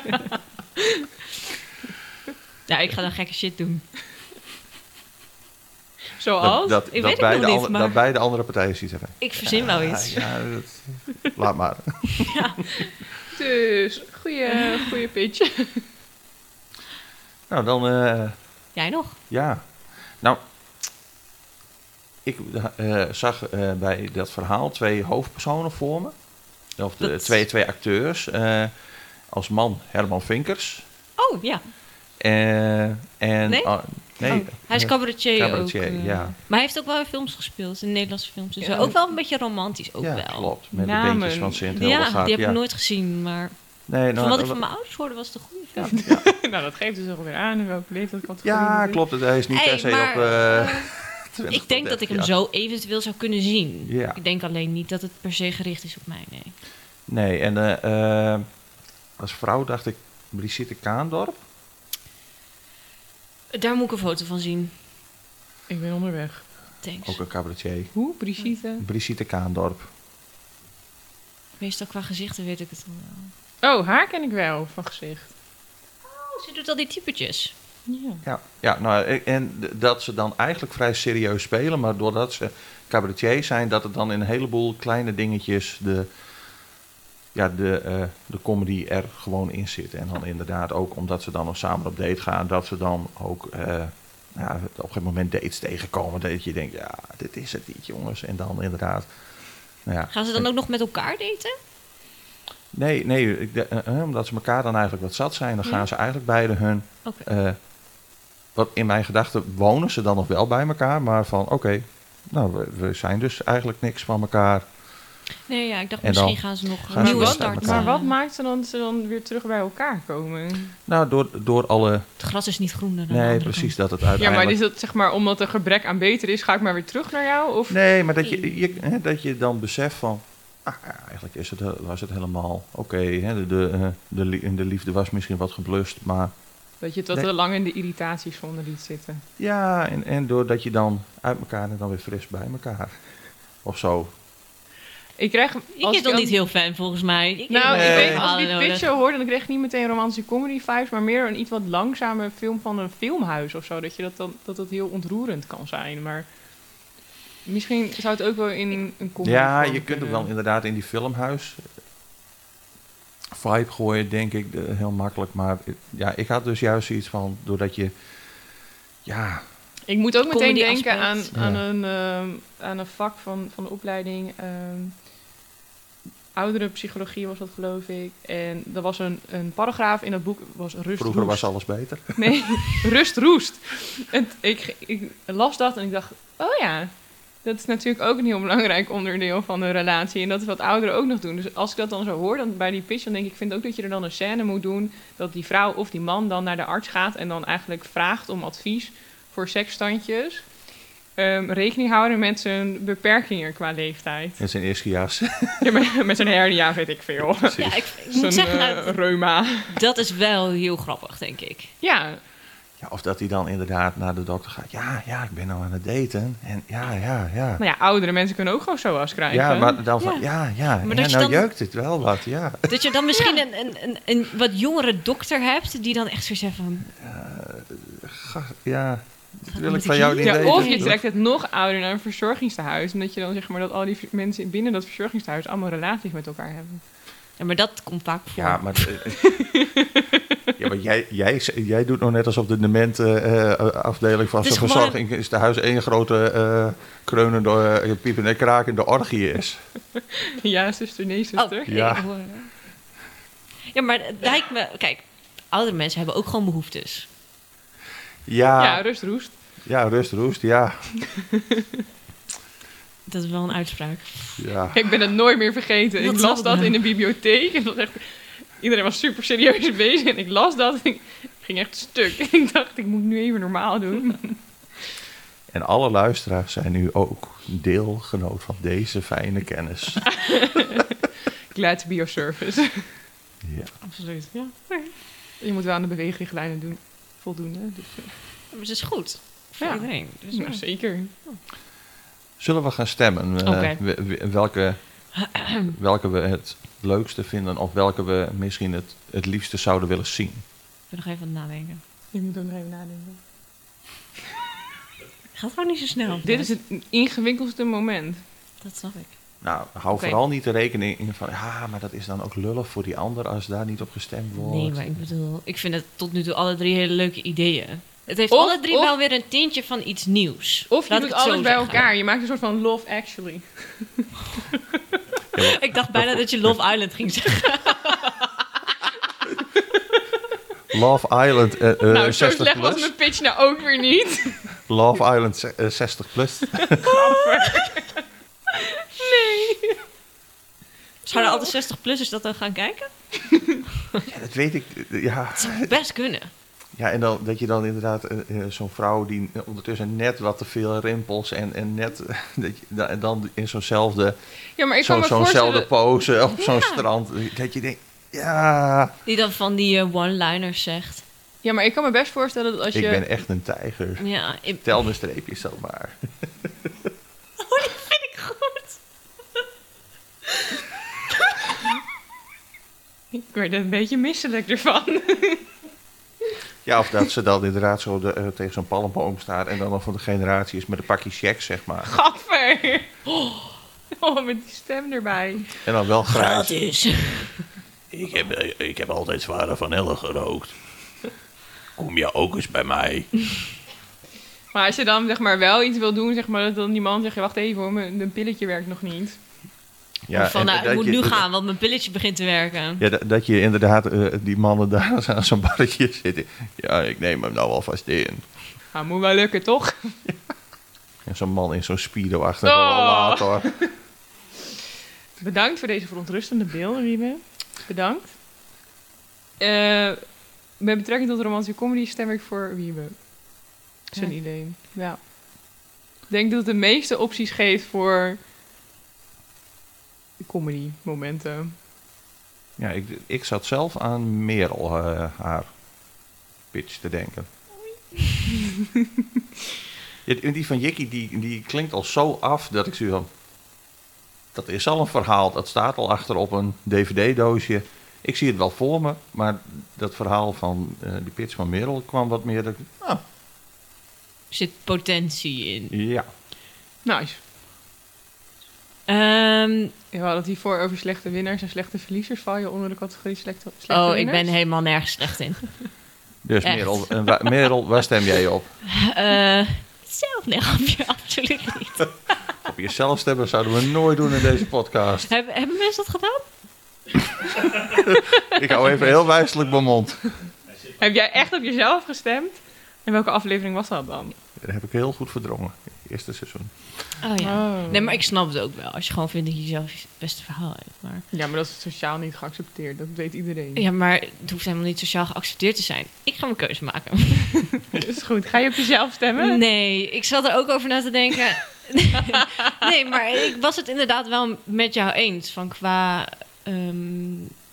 [SPEAKER 4] Ja, ik ga dan gekke shit doen.
[SPEAKER 2] Zoals?
[SPEAKER 1] Dat, dat,
[SPEAKER 4] Ik
[SPEAKER 1] dat,
[SPEAKER 4] weet het
[SPEAKER 1] beide
[SPEAKER 4] nog niet,
[SPEAKER 1] an-
[SPEAKER 4] maar-
[SPEAKER 1] dat beide andere partijen ziet hebben.
[SPEAKER 4] Ik verzin wel iets.
[SPEAKER 1] Ja, dat, laat maar.
[SPEAKER 2] Dus, goeie, goeie pitch.
[SPEAKER 1] Nou, dan... Uh,
[SPEAKER 4] Jij nog?
[SPEAKER 1] ja. Nou, ik uh, zag uh, bij dat verhaal twee hoofdpersonen voor me. Of de
[SPEAKER 4] Dat-
[SPEAKER 1] twee, twee acteurs. Uh, als man Herman Vinkers.
[SPEAKER 4] Oh, ja.
[SPEAKER 1] Uh, en,
[SPEAKER 4] Nee?
[SPEAKER 1] uh, nee.
[SPEAKER 4] Oh, hij is cabaretier,
[SPEAKER 1] Cabaretier,
[SPEAKER 4] ook. uh,
[SPEAKER 1] ja.
[SPEAKER 4] Maar hij heeft ook wel in films gespeeld, in Nederlandse films. en zo.
[SPEAKER 2] Ja.
[SPEAKER 4] ook wel een beetje romantisch, ook
[SPEAKER 1] ja,
[SPEAKER 4] wel.
[SPEAKER 1] klopt. Met
[SPEAKER 2] Namen.
[SPEAKER 1] de beentjes van Sint
[SPEAKER 4] Ja,
[SPEAKER 1] Hildegaard.
[SPEAKER 4] die heb
[SPEAKER 1] ja.
[SPEAKER 4] ik nooit gezien, maar...
[SPEAKER 1] Nee, nou,
[SPEAKER 4] van wat ik
[SPEAKER 1] nou,
[SPEAKER 4] van mijn ouders hoorde was het een goede film.
[SPEAKER 2] Nou, dat geeft dus ook weer aan in welke leeftijdscategorie.
[SPEAKER 1] ja,
[SPEAKER 2] het is.
[SPEAKER 1] klopt. Het hij is niet
[SPEAKER 4] Hey,
[SPEAKER 1] per se
[SPEAKER 4] maar,
[SPEAKER 1] op eh
[SPEAKER 4] eh,
[SPEAKER 1] twintig
[SPEAKER 4] Ik denk
[SPEAKER 1] tot
[SPEAKER 4] dat ik hem
[SPEAKER 1] dertig, ja.
[SPEAKER 4] zo eventueel zou kunnen zien.
[SPEAKER 1] Ja.
[SPEAKER 4] Ik denk alleen niet dat het per se gericht is op mij, nee.
[SPEAKER 1] Nee, en eh, eh, als vrouw dacht ik Brigitte Kaandorp.
[SPEAKER 4] Daar moet ik een foto van zien.
[SPEAKER 2] Ik ben onderweg.
[SPEAKER 4] Thanks.
[SPEAKER 1] Ook een cabaretier.
[SPEAKER 2] Hoe? Brigitte?
[SPEAKER 1] Brigitte Kaandorp.
[SPEAKER 4] Meestal qua gezichten weet ik het dan wel.
[SPEAKER 2] Oh, haar ken ik wel van gezicht.
[SPEAKER 4] Oh, ze doet al die typetjes.
[SPEAKER 2] Ja.
[SPEAKER 1] Ja, ja nou, en d- dat ze dan eigenlijk vrij serieus spelen, maar doordat ze cabaretier zijn, dat het dan in een heleboel kleine dingetjes de, ja, de, eh, de comedy er gewoon in zit. En dan inderdaad ook omdat ze dan nog samen op date gaan, dat ze dan ook eh, ja, op een gegeven moment dates tegenkomen. Dat je denkt, ja, dit is het niet, jongens. En dan inderdaad. Nou ja,
[SPEAKER 4] Gaan ze dan ook nog met elkaar daten?
[SPEAKER 1] Nee, nee ik, de- eh, eh, omdat ze elkaar dan eigenlijk wat zat zijn, dan
[SPEAKER 4] Ja.
[SPEAKER 1] gaan ze eigenlijk beide hun.
[SPEAKER 4] Oké.
[SPEAKER 1] eh, wat in mijn gedachten wonen ze dan nog wel bij elkaar, maar van oké, nou we, we zijn dus eigenlijk niks van elkaar.
[SPEAKER 4] Nee, ja, ik dacht
[SPEAKER 1] En
[SPEAKER 4] misschien
[SPEAKER 1] dan
[SPEAKER 4] gaan ze nog
[SPEAKER 1] gaan
[SPEAKER 4] een
[SPEAKER 1] ze
[SPEAKER 4] nieuwe
[SPEAKER 1] dus met
[SPEAKER 4] start.
[SPEAKER 1] elkaar.
[SPEAKER 2] Maar
[SPEAKER 4] eh,
[SPEAKER 2] wat maakt ze dan dat ze dan weer terug bij elkaar komen?
[SPEAKER 1] Nou, door, door alle.
[SPEAKER 4] Het gras is niet groener dan de
[SPEAKER 1] Nee,
[SPEAKER 4] andere
[SPEAKER 1] precies
[SPEAKER 4] kant.
[SPEAKER 1] dat het
[SPEAKER 2] Ja, maar
[SPEAKER 1] uiteindelijk.
[SPEAKER 2] is dat zeg maar omdat er gebrek aan beter is, ga ik maar weer terug naar jou? Of
[SPEAKER 1] Nee, maar dat je, je, hè, dat je dan beseft van. Ah, ja, eigenlijk is het, was het helemaal oké. hè, de, de, eh, de, lie- de liefde was misschien wat geblust, maar
[SPEAKER 2] dat je het wat
[SPEAKER 1] Nee.
[SPEAKER 2] te lang in de irritaties vonden liet zitten?
[SPEAKER 1] ja, en, en doordat je dan uit elkaar en dan weer fris bij elkaar. Of zo.
[SPEAKER 2] Ik krijg...
[SPEAKER 4] Ik
[SPEAKER 2] als
[SPEAKER 4] is nog
[SPEAKER 2] dan-
[SPEAKER 4] niet heel fan volgens mij. Ik
[SPEAKER 2] Nou,
[SPEAKER 1] Nee.
[SPEAKER 2] ik weet, als ik
[SPEAKER 4] verhalen
[SPEAKER 2] die
[SPEAKER 4] nodig.
[SPEAKER 2] pitch zo hoorde, dan kreeg ik niet meteen romantische comedy vibes, maar meer een iets wat langzame film van een filmhuis of zo. Dat je dat dan dat het heel ontroerend kan zijn. Maar misschien zou het ook wel in een comedy
[SPEAKER 1] Ja,
[SPEAKER 2] vorm
[SPEAKER 1] je kunt hem
[SPEAKER 2] kunnen.
[SPEAKER 1] wel inderdaad in die filmhuis vibe gooien, denk ik, de- heel makkelijk. Maar eh, ja, ik had dus juist iets van, doordat je, ja,
[SPEAKER 2] Ik moet ook meteen
[SPEAKER 4] Comedy
[SPEAKER 2] denken aan,
[SPEAKER 4] aspect.
[SPEAKER 2] aan,
[SPEAKER 1] Ja.
[SPEAKER 2] een, ehm, aan een vak van, van de opleiding. ehm oudere psychologie was dat, geloof ik. En er was een, een paragraaf in dat boek, was rust
[SPEAKER 1] vroeger
[SPEAKER 2] roest.
[SPEAKER 1] was alles beter.
[SPEAKER 2] Nee, rust roest. En ik, ik las dat en ik dacht, oh ja, dat is natuurlijk ook een heel belangrijk onderdeel van de relatie. En dat is wat ouderen ook nog doen. Dus als ik dat dan zo hoor, dan bij die pitch, dan denk ik, ik vind ook dat je er dan een scène moet doen, dat die vrouw of die man dan naar de arts gaat en dan eigenlijk vraagt om advies voor seksstandjes. Ehm, rekening houden met zijn beperkingen qua leeftijd.
[SPEAKER 1] In zijn eerste jaar.
[SPEAKER 2] Ja, met, met zijn hernia, weet ik veel.
[SPEAKER 4] Ja, ik, ik moet
[SPEAKER 2] Zo'n
[SPEAKER 4] zeggen,
[SPEAKER 2] eh,
[SPEAKER 4] nou,
[SPEAKER 2] reuma.
[SPEAKER 4] dat is wel heel grappig, denk ik.
[SPEAKER 2] Ja,
[SPEAKER 1] Ja, of dat hij dan inderdaad naar de dokter gaat. Ja, ja, ik ben nou aan het daten. En ja, ja, ja.
[SPEAKER 2] nou ja, oudere mensen kunnen ook gewoon S O A S krijgen.
[SPEAKER 1] Ja, maar dan van, ja, ja,
[SPEAKER 4] Maar
[SPEAKER 1] ja,
[SPEAKER 4] dat je
[SPEAKER 1] nou
[SPEAKER 4] dan-
[SPEAKER 1] jeukt het wel wat, ja.
[SPEAKER 4] Dat je dan misschien een, een, een, een wat jongere dokter hebt, die dan echt zo zegt van...
[SPEAKER 1] Ga- Ja, dat wil ik
[SPEAKER 4] moet
[SPEAKER 1] van
[SPEAKER 4] ik
[SPEAKER 1] jou
[SPEAKER 4] hier?
[SPEAKER 1] niet
[SPEAKER 2] Ja,
[SPEAKER 1] weten.
[SPEAKER 2] of je trekt het nog ouder naar een verzorgingstehuis. Omdat je dan zeg maar dat al die v- mensen binnen dat verzorgingstehuis allemaal relaties met elkaar hebben.
[SPEAKER 4] Ja, maar dat komt vaak voor.
[SPEAKER 1] Ja, maar, eh, ja, maar jij, jij, jij doet nog net alsof de demente eh, afdeling van
[SPEAKER 4] Het is
[SPEAKER 1] zo'n
[SPEAKER 4] gewoon-
[SPEAKER 1] verzorging is de huis één grote eh kreunende, uh, piepende en krakende orgie is.
[SPEAKER 2] Ja, zuster, nee,
[SPEAKER 4] Oh,
[SPEAKER 2] zuster.
[SPEAKER 4] oké,
[SPEAKER 1] Ja.
[SPEAKER 4] ik hoor het. Ja, maar het lijkt me... Kijk, oudere mensen hebben ook gewoon behoeftes.
[SPEAKER 1] Ja,
[SPEAKER 2] Ja,
[SPEAKER 1] ja,
[SPEAKER 2] rust, roest.
[SPEAKER 1] rust, roest, ja.
[SPEAKER 4] Dat is wel een uitspraak.
[SPEAKER 1] ja.
[SPEAKER 2] Ik ben het nooit meer vergeten.
[SPEAKER 4] Dat
[SPEAKER 2] ik
[SPEAKER 4] snap
[SPEAKER 2] las
[SPEAKER 4] ik
[SPEAKER 2] dat
[SPEAKER 4] wel.
[SPEAKER 2] in de bibliotheek. En dat was echt, iedereen was super serieus bezig. En ik las dat en ik ging echt stuk. Ik dacht, ik moet nu even normaal doen.
[SPEAKER 1] En alle luisteraars zijn nu ook deelgenoot van deze fijne kennis.
[SPEAKER 2] Glad to be your service.
[SPEAKER 1] Ja.
[SPEAKER 2] Absoluut, ja. Je moet wel aan de beweegrichtlijnen doen, voldoen. Hè? Dus, eh,
[SPEAKER 4] Maar het is goed. Voor
[SPEAKER 2] Ja.
[SPEAKER 4] iedereen. Dus,
[SPEAKER 2] nou,
[SPEAKER 4] ja.
[SPEAKER 2] zeker.
[SPEAKER 1] Zullen we gaan stemmen? eh,
[SPEAKER 4] Oké.
[SPEAKER 1] we- we- welke, welke we het leukste vinden of welke we misschien het, het liefste zouden willen zien?
[SPEAKER 4] Ik ben nog even aan het nadenken.
[SPEAKER 2] Ik moet ook nog even nadenken.
[SPEAKER 4] Gaat gewoon niet zo snel.
[SPEAKER 2] Dit is het ingewikkeldste moment.
[SPEAKER 4] Dat snap ik.
[SPEAKER 1] Nou, hou
[SPEAKER 4] Oké.
[SPEAKER 1] vooral niet de rekening in van... ja, maar dat is dan ook lullig voor die ander als daar niet op gestemd wordt.
[SPEAKER 4] Nee, maar ik bedoel... Ik vind het tot nu toe alle drie hele leuke ideeën. Het heeft
[SPEAKER 2] Of-
[SPEAKER 4] alle drie
[SPEAKER 2] of-
[SPEAKER 4] wel weer een tintje van iets nieuws.
[SPEAKER 2] Of je
[SPEAKER 4] Laat
[SPEAKER 2] doet
[SPEAKER 4] ik het zo
[SPEAKER 2] alles bij
[SPEAKER 4] zeggen.
[SPEAKER 2] elkaar. Je maakt een soort van Love Actually.
[SPEAKER 4] Ik dacht bijna dat je Love Island ging zeggen.
[SPEAKER 1] Love Island eh, eh,
[SPEAKER 2] nou, zo
[SPEAKER 1] zestig
[SPEAKER 2] slecht was
[SPEAKER 1] plus.
[SPEAKER 2] mijn pitch nou ook weer niet.
[SPEAKER 1] Love Island ze- eh, zestig plus.
[SPEAKER 2] Nee.
[SPEAKER 4] Zouden al de zestig-plussers dat dan gaan kijken?
[SPEAKER 1] Ja, dat weet ik. Ja.
[SPEAKER 4] Dat zou best kunnen.
[SPEAKER 1] Ja, en dan dat je dan inderdaad uh, uh, zo'n vrouw die ondertussen net wat te veel rimpels en, en net uh, dat je, en dan in zo'nzelfde
[SPEAKER 2] Ja, maar ik
[SPEAKER 1] zo,
[SPEAKER 2] kan me
[SPEAKER 1] zo'nzelfde
[SPEAKER 2] voorstellen...
[SPEAKER 1] pose op zo'n
[SPEAKER 4] Ja.
[SPEAKER 1] strand. Dat je denkt, ja,
[SPEAKER 4] Die dan van die uh, one-liners zegt.
[SPEAKER 2] Ja, maar ik kan me best voorstellen dat als
[SPEAKER 1] ik
[SPEAKER 2] je...
[SPEAKER 1] ben echt een tijger.
[SPEAKER 4] Ja, ik...
[SPEAKER 1] Tel mijn streepjes dan maar.
[SPEAKER 4] Oh, dat vind ik goed.
[SPEAKER 2] Ik werd een beetje misselijk ervan.
[SPEAKER 1] Ja, of dat ze dan inderdaad zo de, uh, tegen zo'n palmboom staat en dan nog van de generatie is met een pakje checks, zeg maar.
[SPEAKER 2] Gadver. Oh, met die stem erbij.
[SPEAKER 1] En dan wel grijs.
[SPEAKER 4] Gratis.
[SPEAKER 1] Ik heb, ik heb altijd zware vanille gerookt. Kom je ook eens bij mij?
[SPEAKER 2] Maar als je dan zeg maar wel iets wil doen, zeg maar, dat dan die man zegt, ja, wacht even hoor, mijn mijn pilletje werkt nog niet.
[SPEAKER 1] Ja,
[SPEAKER 4] Of van,
[SPEAKER 1] en
[SPEAKER 4] nou, ik
[SPEAKER 1] dat
[SPEAKER 4] moet
[SPEAKER 1] je-
[SPEAKER 4] nu gaan, want mijn pilletje begint te werken.
[SPEAKER 1] Ja, dat, dat je inderdaad uh, die mannen daar aan zo'n barretje zitten. Ja, ik neem hem nou alvast in.
[SPEAKER 2] Nou, moet wel lukken, toch?
[SPEAKER 1] En zo'n man in zo'n speedo achter
[SPEAKER 2] Oh.
[SPEAKER 1] een rollator.
[SPEAKER 2] Bedankt voor deze verontrustende beelden, Wiebe. Bedankt. Eh, met betrekking tot romantische comedy stem ik voor Wiebe. Zijn
[SPEAKER 4] Ja.
[SPEAKER 2] idee. Ja. Ik denk dat het de meeste opties geeft voor comedy momenten.
[SPEAKER 1] Ja, ik, ik zat zelf aan Merel uh, haar pitch te denken. Ja, die van Jikkie, die, die klinkt al zo af dat ik zie van... Dat is al een verhaal, dat staat al achter op een D V D-doosje. Ik zie het wel voor me, maar dat verhaal van uh, die pitch van Merel kwam wat meer... Dat, ah,
[SPEAKER 4] Er zit potentie in.
[SPEAKER 1] ja,
[SPEAKER 2] Nice.
[SPEAKER 4] Ehm,
[SPEAKER 2] We hadden het hiervoor over slechte winnaars en slechte verliezers. Val je onder de categorie slechte, slechte
[SPEAKER 4] oh, ik
[SPEAKER 2] winnaars?
[SPEAKER 4] ben helemaal nergens slecht in.
[SPEAKER 1] dus
[SPEAKER 4] Echt?
[SPEAKER 1] Merel, uh, wa- Merel, waar stem jij op?
[SPEAKER 4] Eh zelf nee, grapje, absoluut niet.
[SPEAKER 1] Op jezelf stemmen zouden we nooit doen in deze podcast.
[SPEAKER 4] Hebben, hebben mensen dat gedaan?
[SPEAKER 1] Ik hou even heel wijselijk mijn mond.
[SPEAKER 2] Heb jij echt op jezelf gestemd? En welke aflevering was dat dan?
[SPEAKER 1] Dat heb ik heel goed verdrongen. Eerste seizoen.
[SPEAKER 4] Oh ja.
[SPEAKER 2] Oh.
[SPEAKER 4] Nee, maar ik snap het ook wel. Als je gewoon vindt dat je zelf het beste verhaal hebt. Maar...
[SPEAKER 2] Ja, maar dat is sociaal niet geaccepteerd. Dat weet iedereen.
[SPEAKER 4] Ja, maar het hoeft helemaal niet sociaal geaccepteerd te zijn. Ik ga mijn keuze maken.
[SPEAKER 2] Dat is goed. Ga je op jezelf stemmen?
[SPEAKER 4] Nee, ik zat er ook over na te denken. Nee, maar ik was het inderdaad wel met jou eens. Van qua... ehm,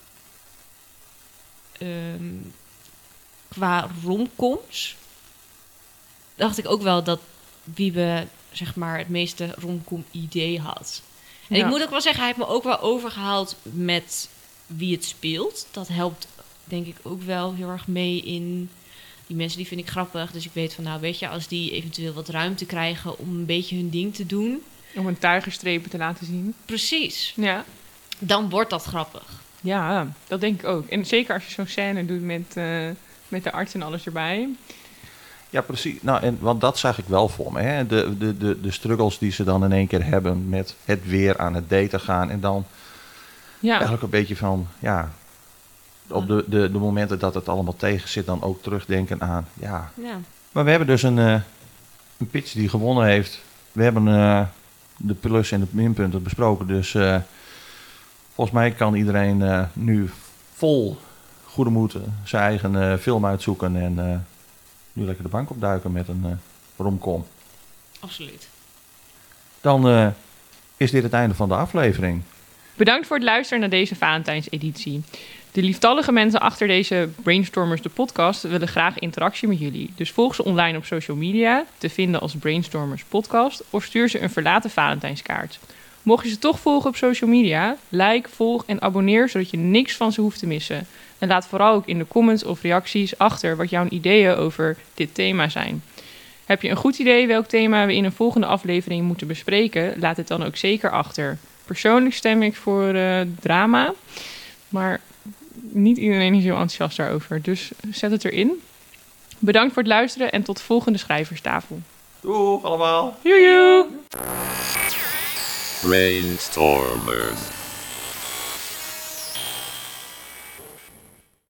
[SPEAKER 4] ehm, qua romcoms... dacht ik ook wel dat Wiebe, zeg maar, het meeste romcom idee had. En
[SPEAKER 2] Ja.
[SPEAKER 4] ik moet ook wel zeggen, hij heeft me ook wel overgehaald met wie het speelt. Dat helpt, denk ik, ook wel heel erg mee in... Die mensen die vind ik grappig. Dus ik weet van, nou weet je, als die eventueel wat ruimte krijgen om een beetje hun ding te doen.
[SPEAKER 2] Om een tijgerstrepen te laten zien.
[SPEAKER 4] Precies.
[SPEAKER 2] Ja.
[SPEAKER 4] Dan wordt dat grappig.
[SPEAKER 2] Ja, dat denk ik ook. En zeker als je zo'n scène doet met, uh, met de arts en alles erbij.
[SPEAKER 1] Ja, precies. Nou, en, want dat zag ik wel voor me. Hè? De, de, de, de struggles die ze dan in één keer hebben met het weer aan het daten gaan. En dan
[SPEAKER 2] Ja.
[SPEAKER 1] eigenlijk een beetje van, ja, op de, de, de momenten dat het allemaal tegen zit, dan ook terugdenken aan, ja.
[SPEAKER 4] Ja.
[SPEAKER 1] Maar we hebben dus een, uh, een pitch die gewonnen heeft. We hebben uh, de plus- en de minpunten besproken. Dus uh, volgens mij kan iedereen uh, nu vol goede moed zijn eigen uh, film uitzoeken en uh, nu lekker de bank opduiken met een uh, romcom.
[SPEAKER 4] Absoluut.
[SPEAKER 1] Dan uh, is dit het einde van de aflevering.
[SPEAKER 2] Bedankt voor het luisteren naar deze Valentijnseditie. De lieftallige mensen achter deze Brainstormers, de podcast, willen graag interactie met jullie. Dus volg ze online op social media, te vinden als Brainstormers podcast, of stuur ze een verlaten Valentijnskaart. Mocht je ze toch volgen op social media, like, volg en abonneer, zodat je niks van ze hoeft te missen. En laat vooral ook in de comments of reacties achter wat jouw ideeën over dit thema zijn. Heb je een goed idee welk thema we in een volgende aflevering moeten bespreken? Laat het dan ook zeker achter. Persoonlijk stem ik voor uh, drama, maar niet iedereen is heel enthousiast daarover. Dus zet het erin. Bedankt voor het luisteren en tot de volgende schrijverstafel.
[SPEAKER 1] Doeg allemaal!
[SPEAKER 2] Joejoe!
[SPEAKER 3] Brainstormers.